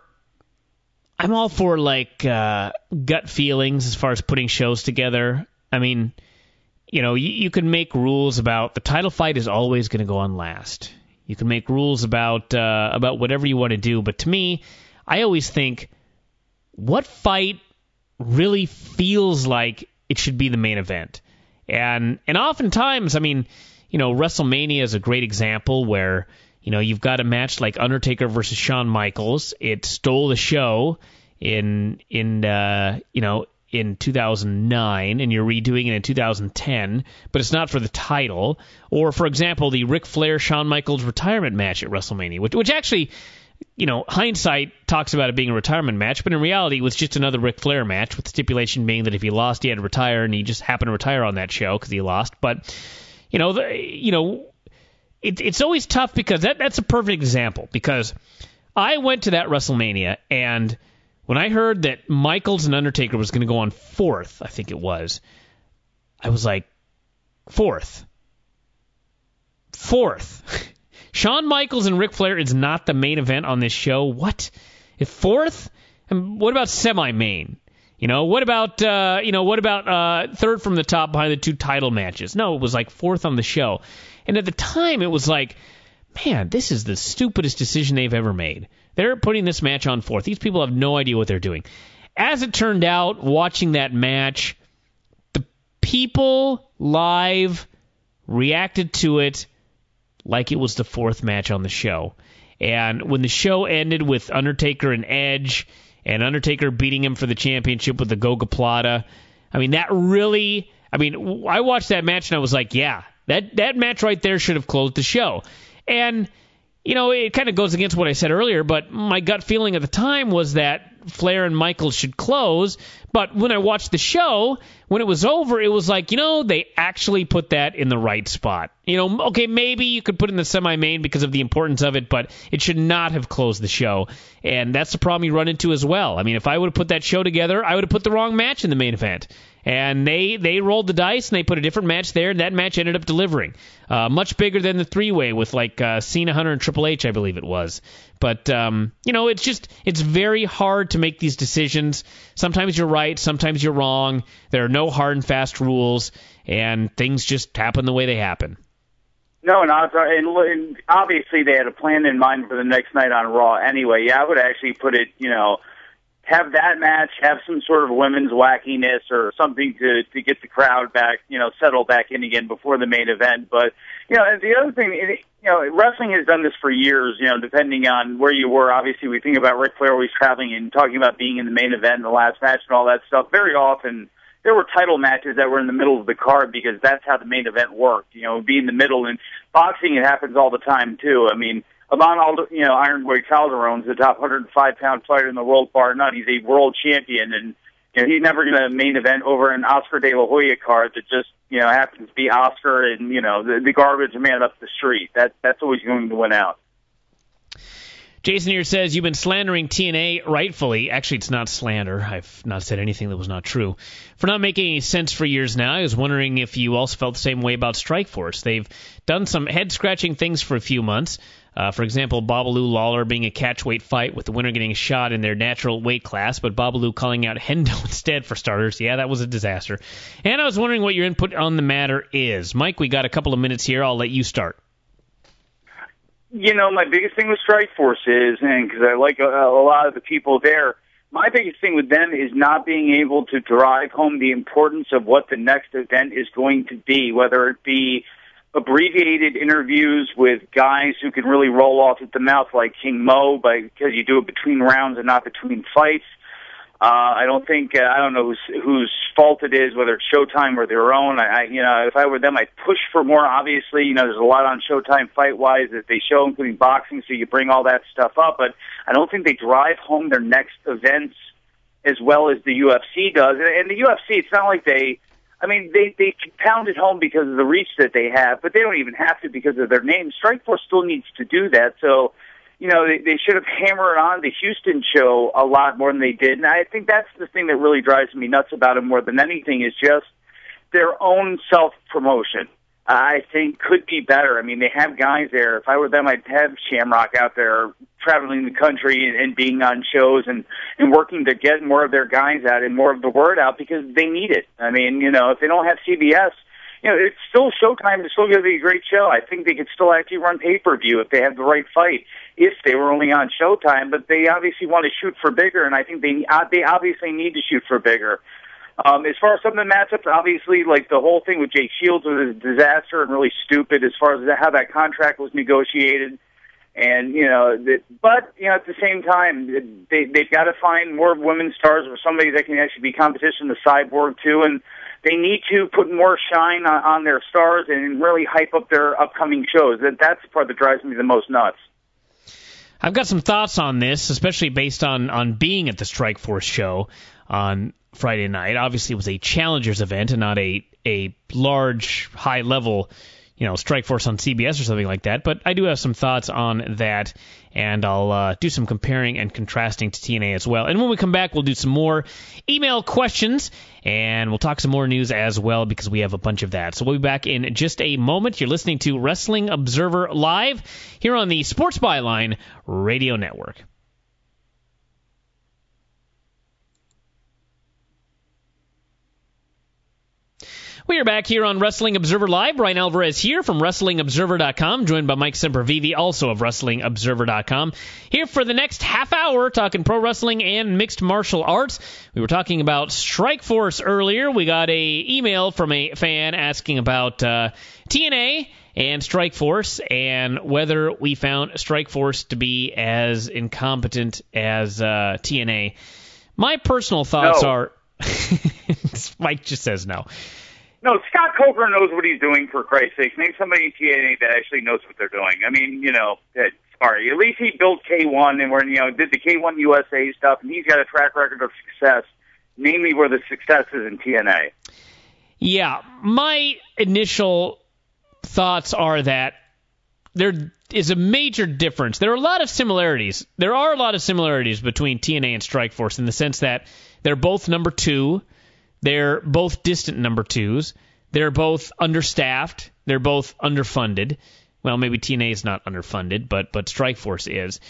like gut feelings as far as putting shows together. I mean, you know, you can make rules about the title fight is always going to go on last. You can make rules about whatever you want to do. But to me, I always think, what fight really feels like it should be the main event? And oftentimes, I mean, you know, WrestleMania is a great example where, you know, you've got a match like Undertaker versus Shawn Michaels. It stole the show in in 2009 and you're redoing it in 2010, but it's not for the title. Or, for example, the Ric Flair-Shawn Michaels retirement match at WrestleMania, which actually, hindsight talks about it being a retirement match, but in reality it was just another Ric Flair match, with the stipulation being that if he lost, he had to retire, and he just happened to retire on that show because he lost. But, it's always tough because that's a perfect example, because I went to that WrestleMania, and when I heard that Michaels and Undertaker was going to go on fourth, I think it was, I was like, fourth. Shawn Michaels and Ric Flair is not the main event on this show. What? If fourth? And what about semi-main? What about third from the top behind the two title matches? No, it was like fourth on the show. And at the time, it was like, man, this is the stupidest decision they've ever made. They're putting this match on fourth. These people have no idea what they're doing. As it turned out, watching that match, the people live reacted to it like it was the fourth match on the show. And when the show ended with Undertaker and Edge, and Undertaker beating him for the championship with the Gogoplata, I watched that match and I was like, yeah, that match right there should have closed the show. And it kind of goes against what I said earlier, but my gut feeling at the time was that Flair and Michaels should close. But when I watched the show, when it was over, it was like, they actually put that in the right spot. Okay, maybe you could put it in the semi-main because of the importance of it, but it should not have closed the show. And that's the problem you run into as well. I mean, if I would have put that show together, I would have put the wrong match in the main event. And they rolled the dice, and they put a different match there, and that match ended up delivering. Much bigger than the three-way with, Cena, Hunter, and Triple H, I believe it was. But, it's very hard to make these decisions. Sometimes you're right, sometimes you're wrong. There are no hard and fast rules, and things just happen the way they happen. No, and obviously they had a plan in mind for the next night on Raw anyway. Yeah, I would actually put it, have that match, have some sort of women's wackiness or something to get the crowd back, settle back in again before the main event. But, the other thing, wrestling has done this for years, depending on where you were. Obviously, we think about Ric Flair always traveling and talking about being in the main event in the last match and all that stuff. Very often, there were title matches that were in the middle of the card because that's how the main event worked, be in the middle. And boxing, it happens all the time, too. I mean, Ivan Iron Boy Calderon's the top 105-pound fighter in the world, bar none. He's a world champion, and he's never going to main event over an Oscar De La Hoya card that just happens to be Oscar and the garbage man up the street. That's always going to win out. Jason here says, you've been slandering TNA rightfully. Actually, it's not slander. I've not said anything that was not true. For not making any sense for years now, I was wondering if you also felt the same way about Strikeforce. They've done some head-scratching things for a few months. For example, Babalu Lawler being a catchweight fight with the winner getting a shot in their natural weight class, but Babalu calling out Hendo instead for starters. Yeah, that was a disaster. And I was wondering what your input on the matter is. Mike, we got a couple of minutes here. I'll let you start. My biggest thing with Strikeforce is, and because I like a lot of the people there, my biggest thing with them is not being able to drive home the importance of what the next event is going to be, whether it be abbreviated interviews with guys who can really roll off at the mouth like King Mo, because you do it between rounds and not between fights. I don't know whose fault it is, whether it's Showtime or their own. If I were them, I'd push for more. Obviously, there's a lot on Showtime fight-wise that they show, including boxing, so you bring all that stuff up. But I don't think they drive home their next events as well as the UFC does. And the UFC, it's not like they pound it home because of the reach that they have, but they don't even have to because of their name. Strikeforce still needs to do that. So, they should have hammered on the Houston show a lot more than they did. And I think that's the thing that really drives me nuts about them more than anything is just their own self-promotion. I think could be better. I mean, they have guys there. If I were them, I'd have Shamrock out there traveling the country and being on shows and working to get more of their guys out and more of the word out because they need it. I mean, if they don't have CBS, it's still Showtime. It's still going to be a great show. I think they could still actually run pay-per-view if they have the right fight, if they were only on Showtime. But they obviously want to shoot for bigger, and I think they obviously need to shoot for bigger. As far as some of the matchups, obviously, like the whole thing with Jake Shields was a disaster and really stupid as far as how that contract was negotiated. And, but, at the same time, they've got to find more women stars or somebody that can actually be competition to Cyborg, too. And they need to put more shine on their stars and really hype up their upcoming shows. That's the part that drives me the most nuts. I've got some thoughts on this, especially based on being at the Strikeforce show on Friday night. Obviously, it was a Challengers event and not a large, high-level Strikeforce on CBS or something like that, but I do have some thoughts on that, and I'll do some comparing and contrasting to TNA as well. And when we come back, we'll do some more email questions, and we'll talk some more news as well, because we have a bunch of that. So we'll be back in just a moment. You're listening to Wrestling Observer Live here on the Sports Byline Radio Network. We are back here on Wrestling Observer Live. Brian Alvarez here from WrestlingObserver.com, joined by Mike Sempervive, also of WrestlingObserver.com. Here for the next half hour, talking pro wrestling and mixed martial arts. We were talking about Strikeforce earlier. We got a email from a fan asking about TNA and Strikeforce and whether we found Strikeforce to be as incompetent as TNA. My personal thoughts are... Mike just says no. No, Scott Coker knows what he's doing, for Christ's sake. Name somebody in TNA that actually knows what they're doing. I mean, sorry. At least he built K1 and did the K1 USA stuff, and he's got a track record of success, namely where the success is in TNA. Yeah, my initial thoughts are that there is a major difference. There are a lot of similarities. There are a lot of similarities between TNA and Strikeforce in the sense that they're both number 2. They're both distant number 2s. They're both understaffed. They're both underfunded. Well, maybe TNA is not underfunded, but Strikeforce is.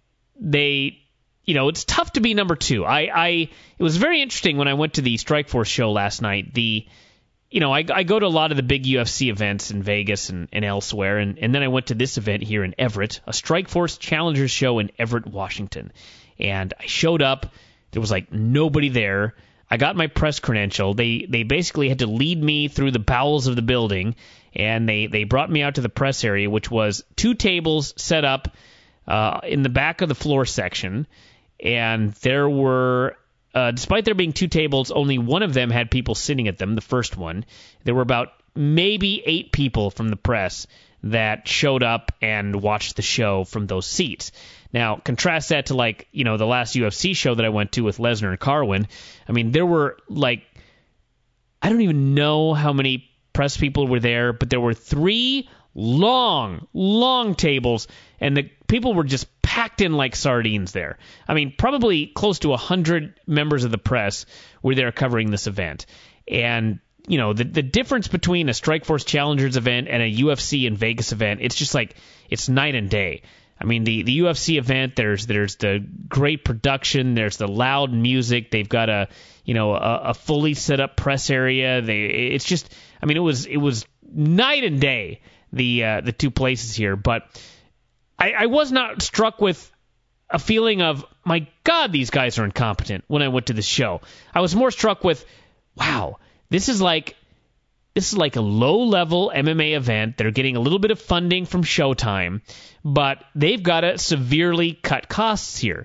It's tough to be number 2. It was very interesting when I went to the Strikeforce show last night. I go to a lot of the big UFC events in Vegas and elsewhere, and then I went to this event here in Everett, a Strikeforce Challengers show in Everett, Washington. And I showed up. There was nobody there. I got my press credential. They basically had to lead me through the bowels of the building, and they brought me out to the press area, which was 2 tables set up in the back of the floor section. And there were, despite there being 2 tables, only one of them had people sitting at them, the first one. There were about maybe 8 people from the press that showed up and watched the show from those seats. Now, contrast that to the last UFC show that I went to with Lesnar and Carwin. I mean, there were I don't even know how many press people were there, but there were 3 long tables, and the people were just packed in like sardines there. I mean, probably close to 100 members of the press were there covering this event. And the difference between a Strikeforce Challengers event and a UFC in Vegas event, it's just it's night and day. I mean, the UFC event, there's the great production, there's the loud music, they've got a fully set up press area. It was night and day, the 2 places here. But I was not struck with a feeling of, my God, these guys are incompetent when I went to this show. I was more struck with, wow, this is like a low-level MMA event. They're getting a little bit of funding from Showtime, but they've got to severely cut costs here.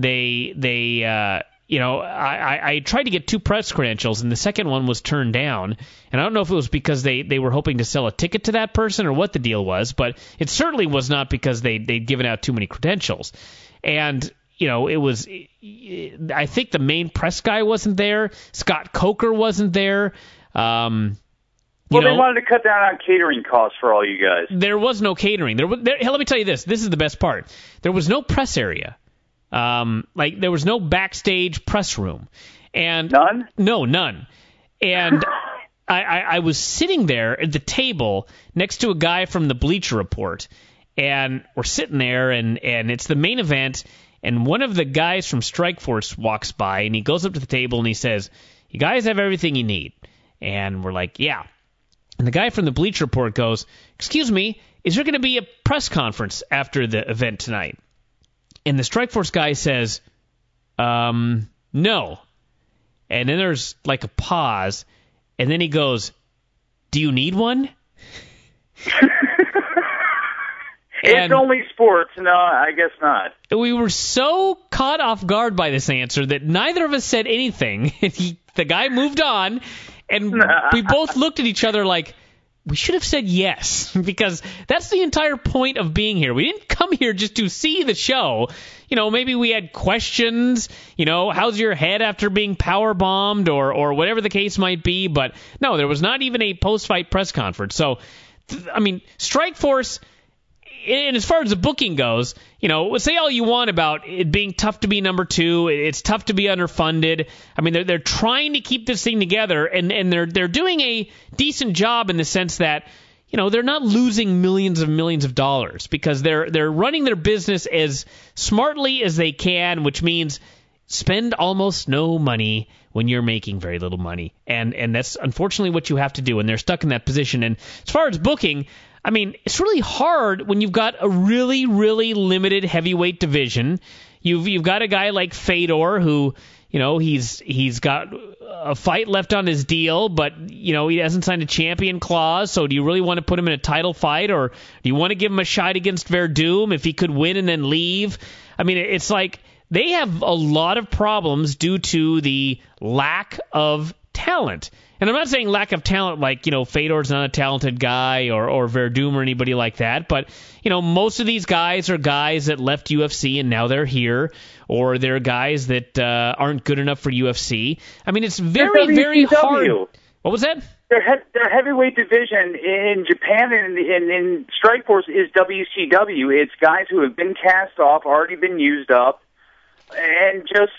I tried to get 2 press credentials, and the second one was turned down. And I don't know if it was because they were hoping to sell a ticket to that person or what the deal was, but it certainly was not because they'd given out too many credentials. And it was, I think the main press guy wasn't there. Scott Coker wasn't there. They wanted to cut down on catering costs for all you guys. There was no catering. Let me tell you this. This is the best part. There was no press area. There was no backstage press room. And none? No, none. And I was sitting there at the table next to a guy from the Bleacher Report. And we're sitting there, and it's the main event. And one of the guys from Strikeforce walks by, and he goes up to the table, and he says, "You guys have everything you need." And we're like, "Yeah." And the guy from the Bleacher Report goes, "Excuse me, is there going to be a press conference after the event tonight?" And the Strikeforce guy says, "No." And then there's a pause, and then he goes, "Do you need one?" It's only sports. No, I guess not. We were so caught off guard by this answer that neither of us said anything. The guy moved on, and we both looked at each other like, we should have said yes, because that's the entire point of being here. We didn't come here just to see the show. Maybe we had questions, how's your head after being power bombed or whatever the case might be. But no, there was not even a post-fight press conference. So, Strikeforce, and as far as the booking goes, say all you want about it being tough to be number 2. It's tough to be underfunded. They're trying to keep this thing together, and they're doing a decent job in the sense that, they're not losing millions of dollars because they're running their business as smartly as they can, which means spend almost no money when you're making very little money. And that's unfortunately what you have to do, and they're stuck in that position. And as far as booking, it's really hard when you've got a really, really limited heavyweight division. You've got a guy like Fedor who, he's got a fight left on his deal, but, he hasn't signed a champion clause. So do you really want to put him in a title fight, or do you want to give him a shot against Verdum if he could win and then leave? It's like they have a lot of problems due to the lack of talent. And I'm not saying lack of talent like, Fedor's not a talented guy or Verdum or anybody like that. But, most of these guys are guys that left UFC and now they're here. Or they're guys that aren't good enough for UFC. It's very, very hard. What was that? Their heavyweight division in Japan and in Strikeforce is WCW. It's guys who have been cast off, already been used up, and just,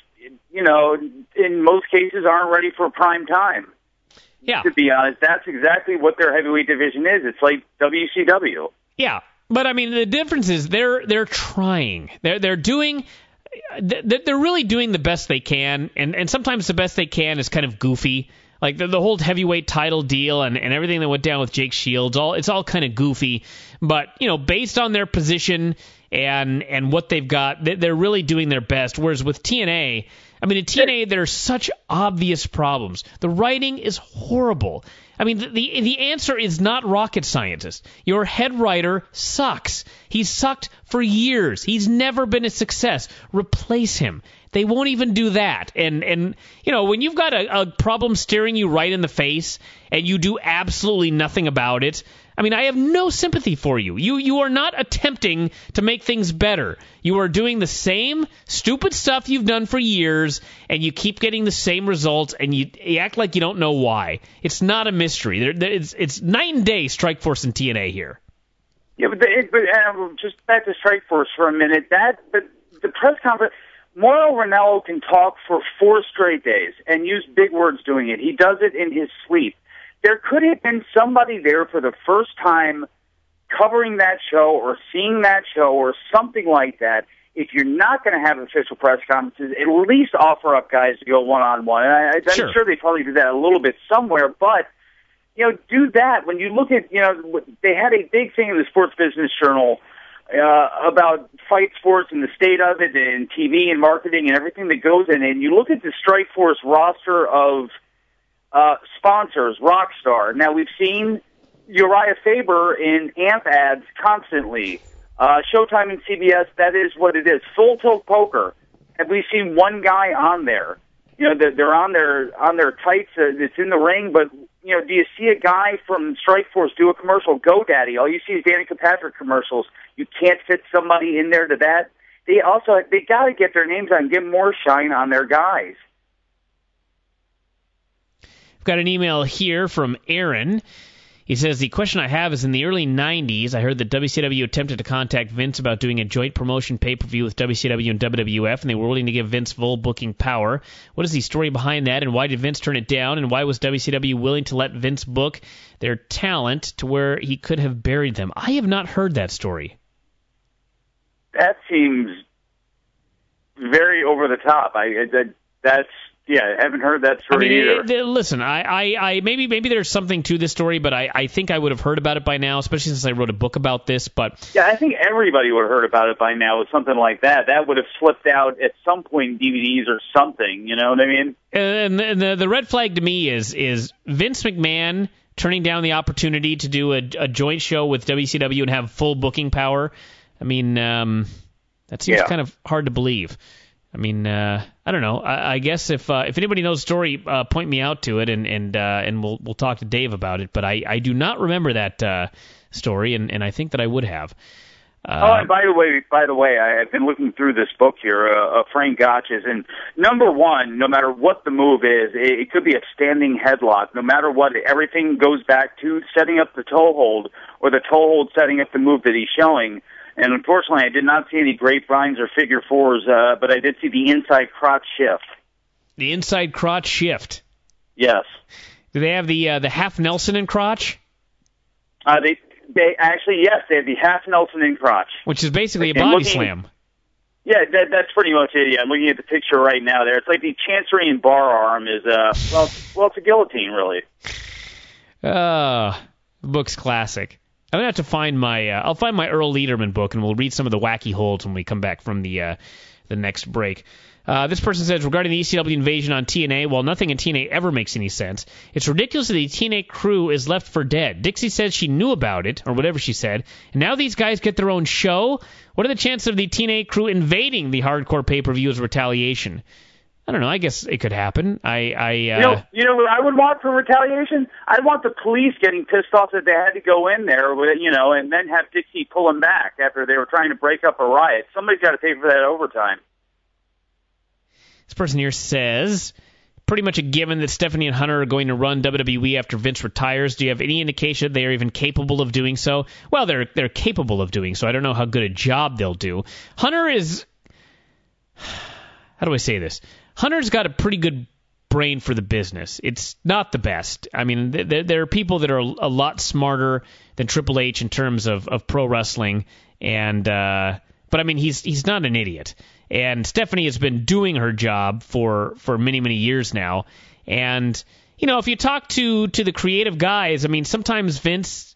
in most cases aren't ready for prime time. Yeah. To be honest, that's exactly what their heavyweight division is. It's like WCW. Yeah, but the difference is they're trying. They're doing. They're really doing the best they can, and sometimes the best they can is kind of goofy. Like the whole heavyweight title deal and everything that went down with Jake Shields, it's all kind of goofy. But based on their position and what they've got, they're really doing their best. Whereas with TNA. In TNA, there are such obvious problems. The writing is horrible. The answer is not rocket scientist. Your head writer sucks. He's sucked for years. He's never been a success. Replace him. They won't even do that. And when you've got a problem staring you right in the face and you do absolutely nothing about it, I have no sympathy for you. You are not attempting to make things better. You are doing the same stupid stuff you've done for years, and you keep getting the same results, and you act like you don't know why. It's not a mystery. It's night and day, Strikeforce and TNA here. Yeah, but just back to Strikeforce for a minute. The press conference, Mauro Ranallo can talk for 4 straight days and use big words doing it. He does it in his sleep. There could have been somebody there for the first time covering that show or seeing that show or something like that. If you're not going to have official press conferences, at least offer up guys to go one-on-one. And I'm sure they probably do that a little bit somewhere, but, do that. When you look at, they had a big thing in the Sports Business Journal about fight sports and the state of it and TV and marketing and everything that goes in it. And you look at the Strikeforce roster of sponsors, Rockstar. Now, we've seen Uriah Faber in AMP ads constantly. Showtime and CBS, that is what it is. Full Tilt Poker, have we seen one guy on there? They're on their tights. It's in the ring, but, do you see a guy from Strikeforce do a commercial? GoDaddy. All you see is Danny Kirkpatrick commercials. You can't fit somebody in there to that. They got to get their names on, get more shine on their guys. Got an email here from Aaron. He says, the question I have is, in the early 90s, I heard that WCW attempted to contact Vince about doing a joint promotion pay-per-view with WCW and WWF, and they were willing to give Vince full booking power. What is the story behind that, and why did Vince turn it down, and why was WCW willing to let Vince book their talent to where he could have buried them? I have not heard that story. That seems very over the top. I haven't heard that story either. Listen, I maybe there's something to this story, but I think I would have heard about it by now, especially since I wrote a book about this. But yeah, I think everybody would have heard about it by now with something like that. That would have slipped out at some point in DVDs or something. You know what I mean? And the red flag to me is Vince McMahon turning down the opportunity to do a joint show with WCW and have full booking power. I mean, that seems kind of hard to believe. I mean, I don't know. I guess if anybody knows the story, point me out to it, and we'll talk to Dave about it. But I do not remember that story, and I think that I would have. And by the way, I've been looking through this book here, Frank Gotch's, and number one, no matter what the move is, it could be a standing headlock. No matter what, everything goes back to setting up the toe hold, or the toe hold setting up the move that he's showing. And unfortunately, I did not see any grapevines or figure fours, but I did see the inside crotch shift. The inside crotch shift. Yes. Do they have the half Nelson in crotch? They actually, yes, they have the half Nelson in crotch, which is basically a body slam. Yeah, that's pretty much it. Yeah, I'm looking at the picture right now. There, it's like the Chancery and bar arm is well, it's a guillotine, really. The book's classic. I'm gonna have to find I'll find my Earl Lederman book, and we'll read some of the wacky holds when we come back from the next break. This person says, regarding the ECW invasion on TNA, while nothing in TNA ever makes any sense, it's ridiculous that the TNA crew is left for dead. Dixie says she knew about it, or whatever she said, and now these guys get their own show? What are the chances of the TNA crew invading the hardcore pay-per-view as retaliation? I don't know. I guess it could happen. You know what I would want for retaliation? I'd want the police getting pissed off that they had to go in there, and then have Dixie pull them back after they were trying to break up a riot. Somebody's got to pay for that overtime. This person here says, pretty much a given that Stephanie and Hunter are going to run WWE after Vince retires. Do you have any indication that they are even capable of doing so? Well, they're capable of doing so. I don't know how good a job they'll do. Hunter is... How do I say this? Hunter's got a pretty good brain for the business. It's not the best. I mean, there are people that are a lot smarter than Triple H in terms of pro wrestling, but I mean, he's not an idiot. And Stephanie has been doing her job for many, many years now. And, if you talk to the creative guys, I mean, sometimes Vince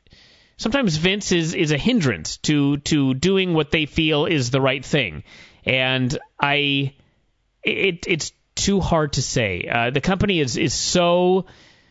is a hindrance to doing what they feel is the right thing. And it's too hard to say. The company is so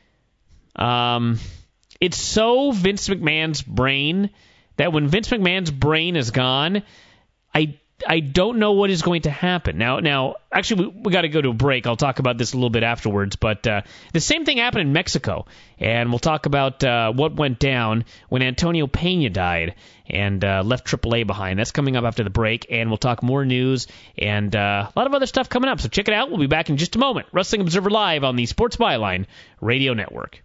it's so Vince McMahon's brain that when Vince McMahon's brain is gone, I don't know what is going to happen. Now, actually, we got to go to a break. I'll talk about this a little bit afterwards. But the same thing happened in Mexico, and we'll talk about what went down when Antonio Pena died and left AAA behind. That's coming up after the break, and we'll talk more news and a lot of other stuff coming up. So check it out. We'll be back in just a moment. Wrestling Observer Live on the Sports Byline Radio Network.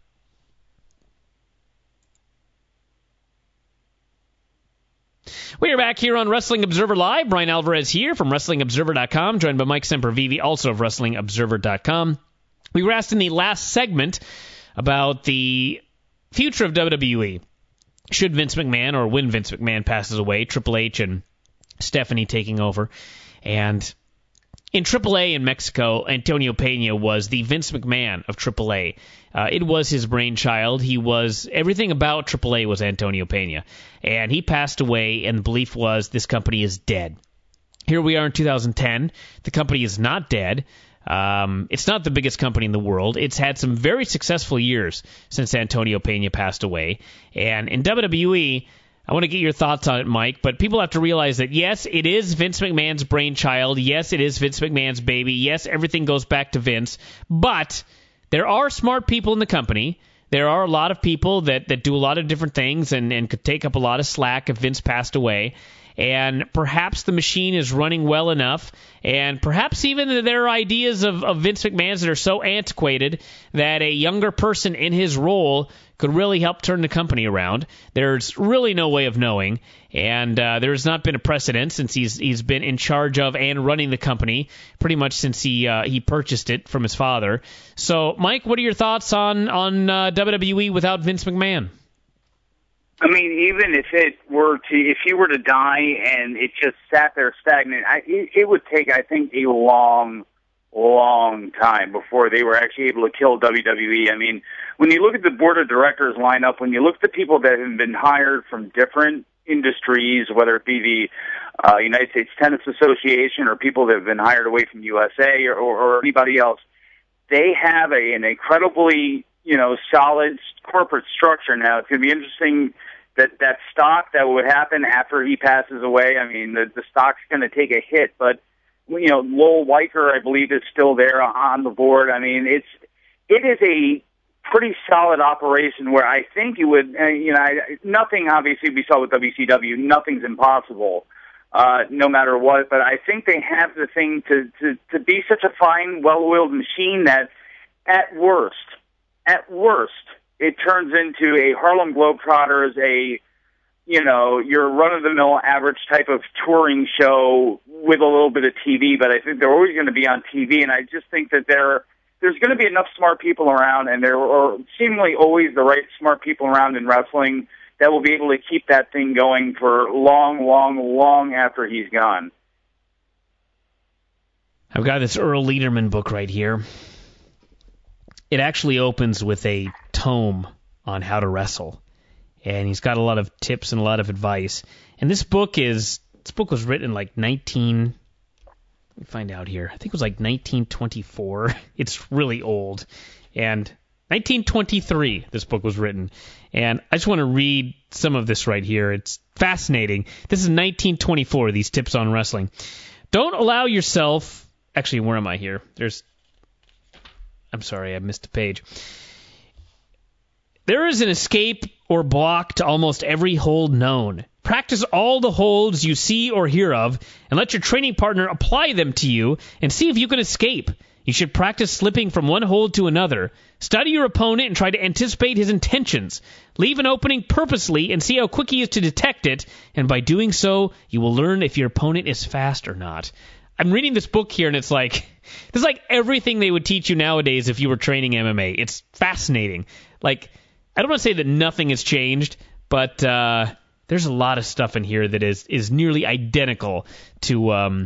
We are back here on Wrestling Observer Live. Brian Alvarez here from WrestlingObserver.com, joined by Mike Sempervive, also of WrestlingObserver.com. We were asked in the last segment about the future of WWE. Should Vince McMahon, or when Vince McMahon passes away, Triple H and Stephanie taking over. And in AAA in Mexico, Antonio Pena was the Vince McMahon of AAA. It was his brainchild. Everything about AAA was Antonio Pena. And he passed away, and the belief was this company is dead. Here we are in 2010. The company is not dead. It's not the biggest company in the world. It's had some very successful years since Antonio Pena passed away. And in WWE, I want to get your thoughts on it, Mike, but people have to realize that, yes, it is Vince McMahon's brainchild. Yes, it is Vince McMahon's baby. Yes, everything goes back to Vince. But there are smart people in the company. There are a lot of people that do a lot of different things and could take up a lot of slack if Vince passed away. And perhaps the machine is running well enough, and perhaps even there are ideas of Vince McMahon's that are so antiquated that a younger person in his role could really help turn the company around. There's really no way of knowing, and there has not been a precedent since he's been in charge of and running the company pretty much since he purchased it from his father. So, Mike, what are your thoughts on WWE without Vince McMahon? I mean, even if he were to die and it just sat there stagnant, it would take, I think, a long time before they were actually able to kill WWE. I mean, when you look at the board of directors lineup, when you look at the people that have been hired from different industries, whether it be the United States Tennis Association or people that have been hired away from USA or anybody else, they have an incredibly solid corporate structure now. It's going to be interesting that stock that would happen after he passes away. I mean, the stock's going to take a hit, but Lowell Weicker, I believe, is still there on the board. I mean, it is a pretty solid operation where I think you would, nothing obviously we saw with WCW, nothing's impossible, no matter what, but I think they have the thing to be such a fine, well-oiled machine that at worst, it turns into a Harlem Globetrotters, your run-of-the-mill average type of touring show with a little bit of TV, but I think they're always going to be on TV, and I just think that there's going to be enough smart people around, and there are seemingly always the right smart people around in wrestling that will be able to keep that thing going for long after he's gone. I've got this Earl Lederman book right here. It actually opens with a tome on how to wrestle, and he's got a lot of tips and a lot of advice. And this book was written in like let me find out here. I think it was like 1924. It's really old. And 1923, this book was written. And I just want to read some of this right here. It's fascinating. This is 1924, these tips on wrestling. Don't allow yourself... Actually, where am I here? I'm sorry, I missed a page. There is an escape or block to almost every hold known. Practice all the holds you see or hear of, and let your training partner apply them to you, and see if you can escape. You should practice slipping from one hold to another. Study your opponent and try to anticipate his intentions. Leave an opening purposely and see how quick he is to detect it, and by doing so, you will learn if your opponent is fast or not. I'm reading this book here, and it's like everything they would teach you nowadays if you were training MMA. It's fascinating. Like, I don't want to say that nothing has changed, but there's a lot of stuff in here that is nearly identical to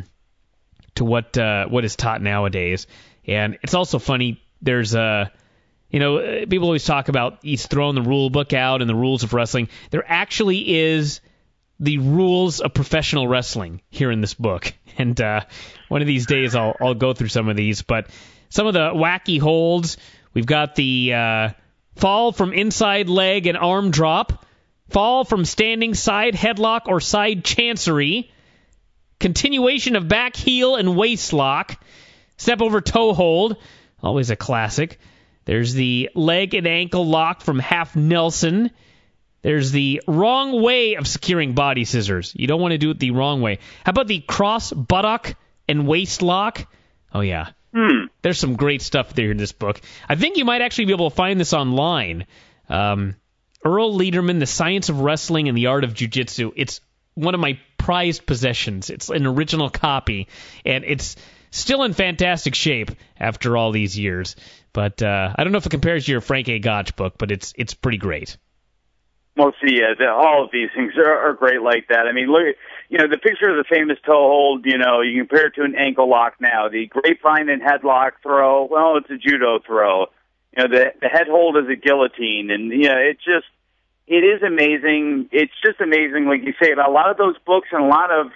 what is taught nowadays. And it's also funny. There's people always talk about he's throwing the rule book out and the rules of wrestling. There actually is the rules of professional wrestling here in this book. And one of these days I'll go through some of these. But some of the wacky holds, we've got the fall from inside leg and arm drop, fall from standing side headlock or side chancery, continuation of back heel and waist lock, step over toe hold, always a classic. There's the leg and ankle lock from half Nelson. There's the wrong way of securing body scissors. You don't want to do it the wrong way. How about the cross buttock and waist lock? Oh, yeah. There's some great stuff there in this book. I think you might actually be able to find this online. Earl Lederman, The Science of Wrestling and the Art of Jiu-Jitsu. It's one of my prized possessions. It's an original copy, and it's still in fantastic shape after all these years. But I don't know if it compares to your Frank A. Gotch book, but it's pretty great. Mostly, all of these things are great like that. I mean, look at, the picture of the famous toe hold, you compare it to an ankle lock now. The grapevine and headlock throw, well, it's a judo throw. The head hold is a guillotine. And, it is amazing. It's just amazing, like you say, about a lot of those books and a lot of,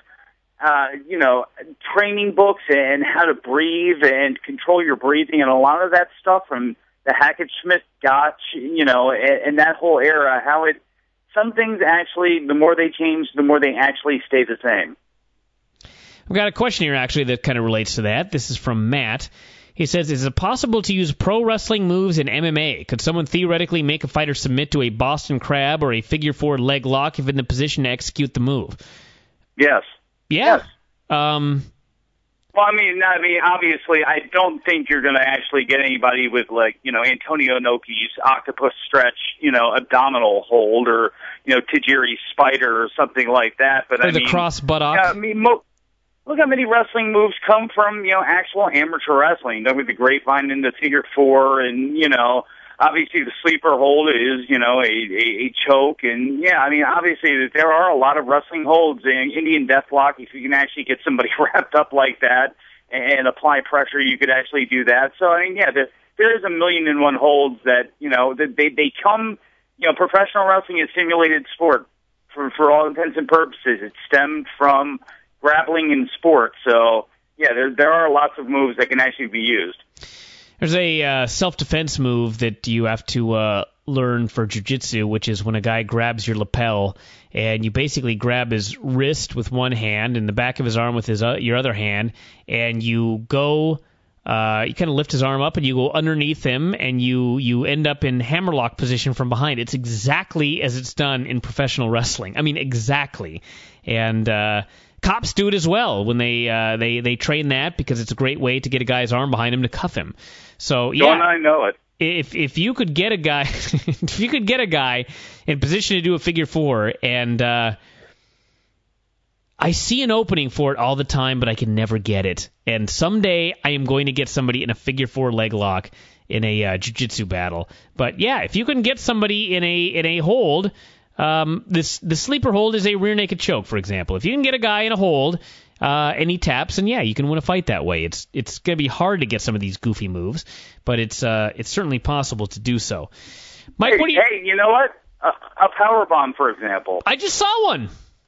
training books and how to breathe and control your breathing and a lot of that stuff from the Hackett, Schmidt, Gotch, and that whole era, how some things actually, the more they change, the more they actually stay the same. We've got a question here, actually, that kind of relates to that. This is from Matt. He says, is it possible to use pro wrestling moves in MMA? Could someone theoretically make a fighter submit to a Boston Crab or a figure four leg lock if in the position to execute the move? Yes. Yeah. Yes. Well, I mean, obviously, I don't think you're going to actually get anybody with, Antonio Inoki's octopus stretch, abdominal hold or, Tajiri spider or something like that. But or the cross buttock. Look how many wrestling moves come from, actual amateur wrestling. With the grapevine and the figure four and, obviously the sleeper hold is, a choke. And, obviously there are a lot of wrestling holds in Indian Deathlock. If you can actually get somebody wrapped up like that and apply pressure, you could actually do that. So, there is a million and one holds that, they come, professional wrestling is simulated sport for all intents and purposes. It stemmed from grappling in sports. So, there are lots of moves that can actually be used. There's a self-defense move that you have to learn for jiu-jitsu, which is when a guy grabs your lapel and you basically grab his wrist with one hand and the back of his arm with your other hand, and you go, you kind of lift his arm up and you go underneath him and you end up in hammerlock position from behind. It's exactly as it's done in professional wrestling. I mean, exactly. And cops do it as well when they train that, because it's a great way to get a guy's arm behind him to cuff him. So yeah, don't I know it? If you could get a guy, if you could get a guy in position to do a figure four, and I see an opening for it all the time, but I can never get it. And someday I am going to get somebody in a figure four leg lock in a jiu-jitsu battle. But yeah, if you can get somebody in a hold, the sleeper hold is a rear naked choke, for example. If you can get a guy in a hold and he taps, and yeah, you can win a fight that way. It's going to be hard to get some of these goofy moves, but it's certainly possible to do so. Mike, what do you? Hey, you know what? A power bomb, for example. I just saw one.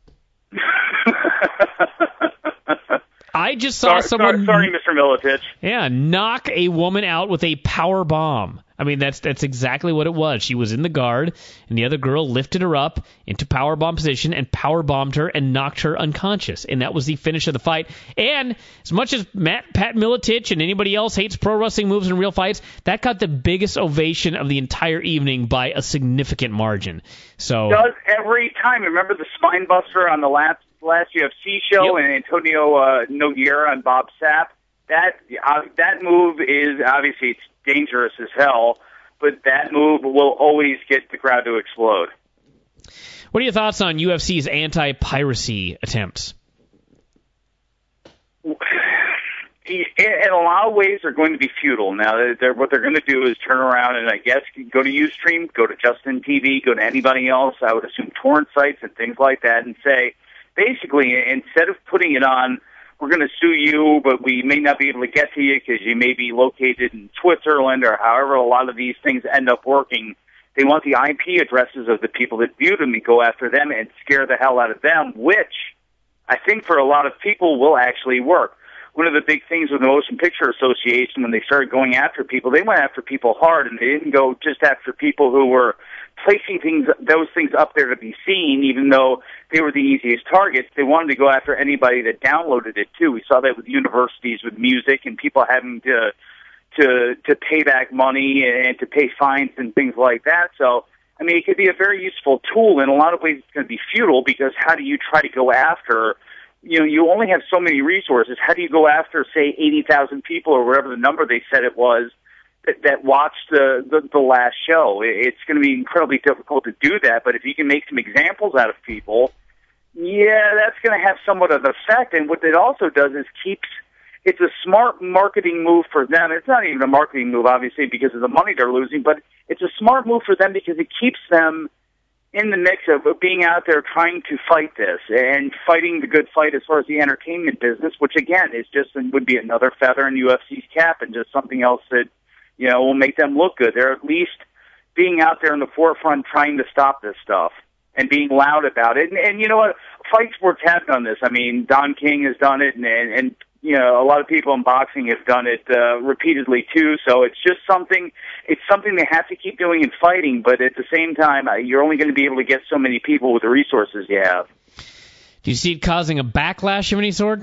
I just saw someone. Sorry, Mr. Milicic. Yeah, knock a woman out with a power bomb. I mean, that's exactly what it was. She was in the guard, and the other girl lifted her up into power bomb position and power bombed her and knocked her unconscious. And that was the finish of the fight. And as much as Pat Milicic and anybody else hates pro wrestling moves in real fights, that got the biggest ovation of the entire evening by a significant margin. So does every time. Remember the spine buster on the last UFC show, and Antonio Nogueira and Bob Sapp? That move is obviously it's dangerous as hell, but that move will always get the crowd to explode. What are your thoughts on UFC's anti-piracy attempts? In a lot of ways, they're going to be futile. Now, what they're going to do is turn around and, I guess, go to Ustream, go to Justin TV, go to anybody else, I would assume torrent sites and things like that, and say, basically, instead of putting it on, we're going to sue you, but we may not be able to get to you because you may be located in Switzerland or however a lot of these things end up working. They want the IP addresses of the people that viewed them and go after them and scare the hell out of them, which I think for a lot of people will actually work. One of the big things with the Motion Picture Association, when they started going after people, they went after people hard, and they didn't go just after people who were placing those things up there to be seen, even though they were the easiest targets. They wanted to go after anybody that downloaded it too. We saw that with universities, with music, and people having to pay back money and to pay fines and things like that. So, I mean, it could be a very useful tool. In a lot of ways, it's going to be futile, because how do you try to go after? You only have so many resources. How do you go after, say, 80,000 people or whatever the number they said it was that watched the last show? It's going to be incredibly difficult to do that, but if you can make some examples out of people, yeah, that's going to have somewhat of an effect. And what it also does is it's a smart marketing move for them. It's not even a marketing move, obviously, because of the money they're losing, but it's a smart move for them because it keeps them in the mix of being out there trying to fight this and fighting the good fight as far as the entertainment business, which again would be another feather in UFC's cap and just something else that, will make them look good. They're at least being out there in the forefront trying to stop this stuff and being loud about it. And you know what? Fight sports have done this. I mean, Don King has done it, and a lot of people in boxing have done it repeatedly too. So it's just something they have to keep doing in fighting. But at the same time, you're only going to be able to get so many people with the resources you have. Do you see it causing a backlash of any sort?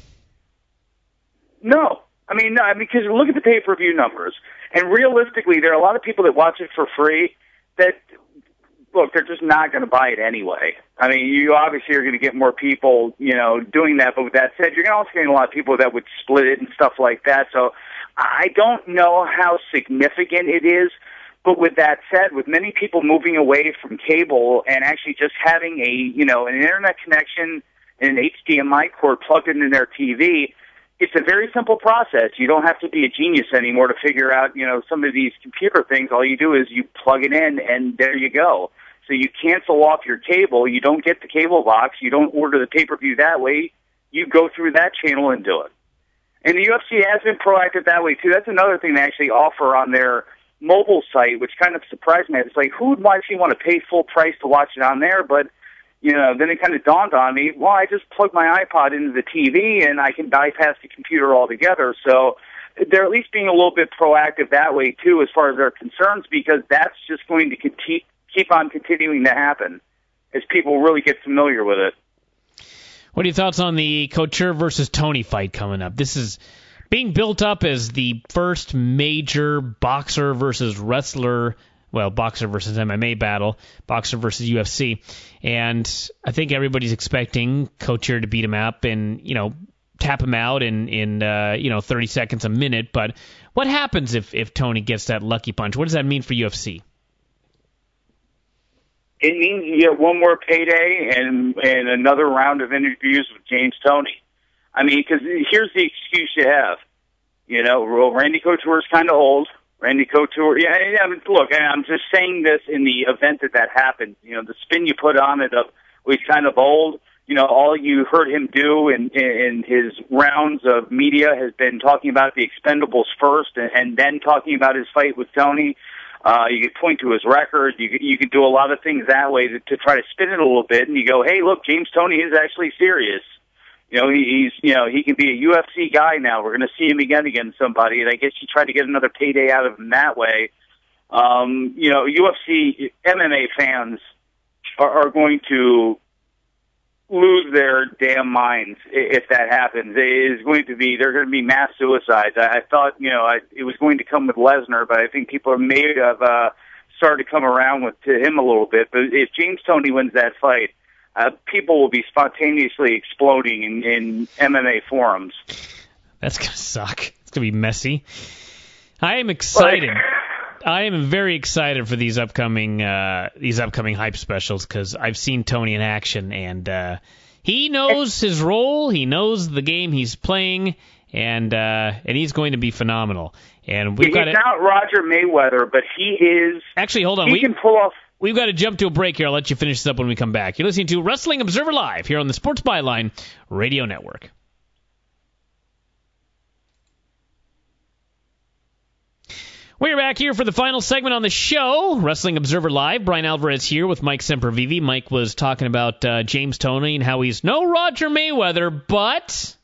No. I mean, because look at the pay-per-view numbers. And realistically, there are a lot of people that watch it for free that, look, they're just not going to buy it anyway. I mean, you obviously are going to get more people, doing that. But with that said, you're also getting a lot of people that would split it and stuff like that. So I don't know how significant it is. But with that said, with many people moving away from cable and actually just having an internet connection and an HDMI cord plugged into their TV, it's a very simple process. You don't have to be a genius anymore to figure out, some of these computer things. All you do is you plug it in, and there you go. So you cancel off your cable. You don't get the cable box. You don't order the pay-per-view that way. You go through that channel and do it. And the UFC has been proactive that way, too. That's another thing they actually offer on their mobile site, which kind of surprised me. It's like, who would actually want to pay full price to watch it on there? But then it kind of dawned on me, well, I just plug my iPod into the TV and I can bypass the computer altogether. So they're at least being a little bit proactive that way, too, as far as their concerns, because that's just going to keep on continuing to happen as people really get familiar with it. What are your thoughts on the Couture versus Tony fight coming up? This is being built up as the first major boxer versus wrestler, well, boxer versus MMA battle, boxer versus UFC. And I think everybody's expecting Couture to beat him up and, tap him out in 30 seconds a minute. But what happens if Tony gets that lucky punch? What does that mean for UFC? It means you get one more payday and another round of interviews with James Toney. I mean, because here's the excuse you have. Randy Couture is kind of old. Randy Couture, look, I'm just saying this in the event that happens. The spin you put on it of, well, he's kind of old. All you heard him do in his rounds of media has been talking about the Expendables first and then talking about his fight with Tony. You could point to his record. You could do a lot of things that way to try to spin it a little bit, and you go, hey, look, James Toney is actually serious. He can be a UFC guy now. We're going to see him again against somebody, and I guess you try to get another payday out of him that way. UFC MMA fans are going to lose their damn minds if that happens. They're going to be mass suicides. I thought, it was going to come with Lesnar, but I think people may have started to come around to him a little bit. But if James Toney wins that fight, people will be spontaneously exploding in MMA forums. That's going to suck. It's going to be messy. I am excited. I am very excited for these upcoming hype specials because I've seen Tony in action, and he knows his role. He knows the game he's playing, and he's going to be phenomenal. And he's not Roger Mayweather, but he is. Actually, hold on. He can pull off. We've got to jump to a break here. I'll let you finish this up when we come back. You're listening to Wrestling Observer Live here on the Sports Byline Radio Network. We're back here for the final segment on the show, Wrestling Observer Live. Brian Alvarez here with Mike Sempervive. Mike was talking about James Toney and how he's no Roger Mayweather, but...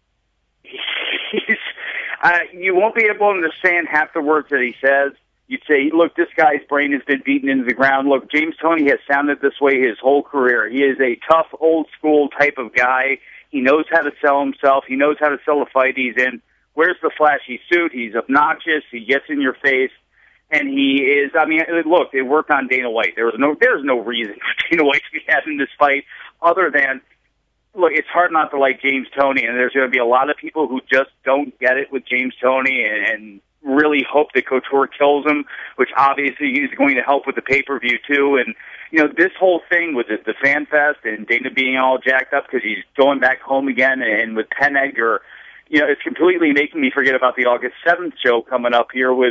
you won't be able to understand half the words that he says. You'd say, look, this guy's brain has been beaten into the ground. Look, James Toney has sounded this way his whole career. He is a tough, old-school type of guy. He knows how to sell himself. He knows how to sell the fight he's in. Wears the flashy suit. He's obnoxious. He gets in your face. And he is, look, it worked on Dana White. There's no reason for Dana White to be having this fight other than, look, it's hard not to like James Toney, and there's going to be a lot of people who just don't get it with James Toney and really hope that Couture kills him, which obviously is going to help with the pay-per-view too. And, this whole thing with the Fan Fest and Dana being all jacked up because he's going back home again, and with Penn Edgar, it's completely making me forget about the August 7th show coming up here with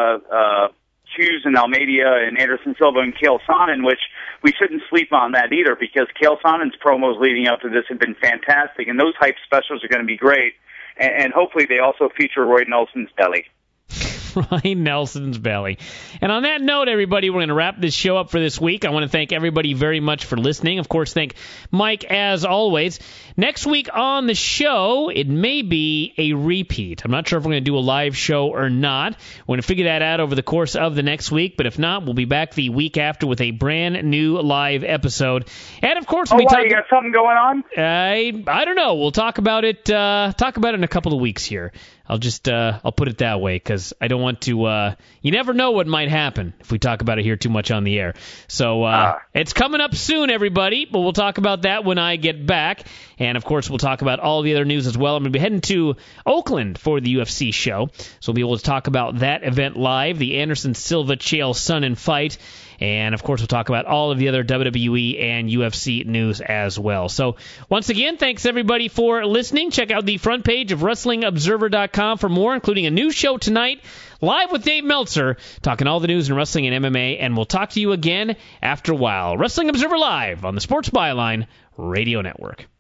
Hughes and Almeida and Anderson Silva and Chael Sonnen, which we shouldn't sleep on that either because Chael Sonnen's promos leading up to this have been fantastic, and those hype specials are going to be great. And hopefully they also feature Roy Nelson's belly. Ryan Nelson's belly. And on that note, everybody, we're going to wrap this show up for this week. I want to thank everybody very much for listening. Of course, thank Mike as always. Next week on the show, it may be a repeat. I'm not sure if we're going to do a live show or not. We're going to figure that out over the course of the next week. But if not, we'll be back the week after with a brand new live episode. And of course, you got something going on? I don't know. We'll talk about it. Talk about it in a couple of weeks here. I'll put it that way because I don't want to, you never know what might happen if we talk about it here too much on the air. So, it's coming up soon, everybody, but we'll talk about that when I get back. And of course, we'll talk about all the other news as well. I'm going to be heading to Oakland for the UFC show. So we'll be able to talk about that event live, the Anderson Silva Chael Sonnen fight. And, of course, we'll talk about all of the other WWE and UFC news as well. So, once again, thanks, everybody, for listening. Check out the front page of WrestlingObserver.com for more, including a new show tonight, live with Dave Meltzer, talking all the news in wrestling and MMA. And we'll talk to you again after a while. Wrestling Observer Live on the Sports Byline Radio Network.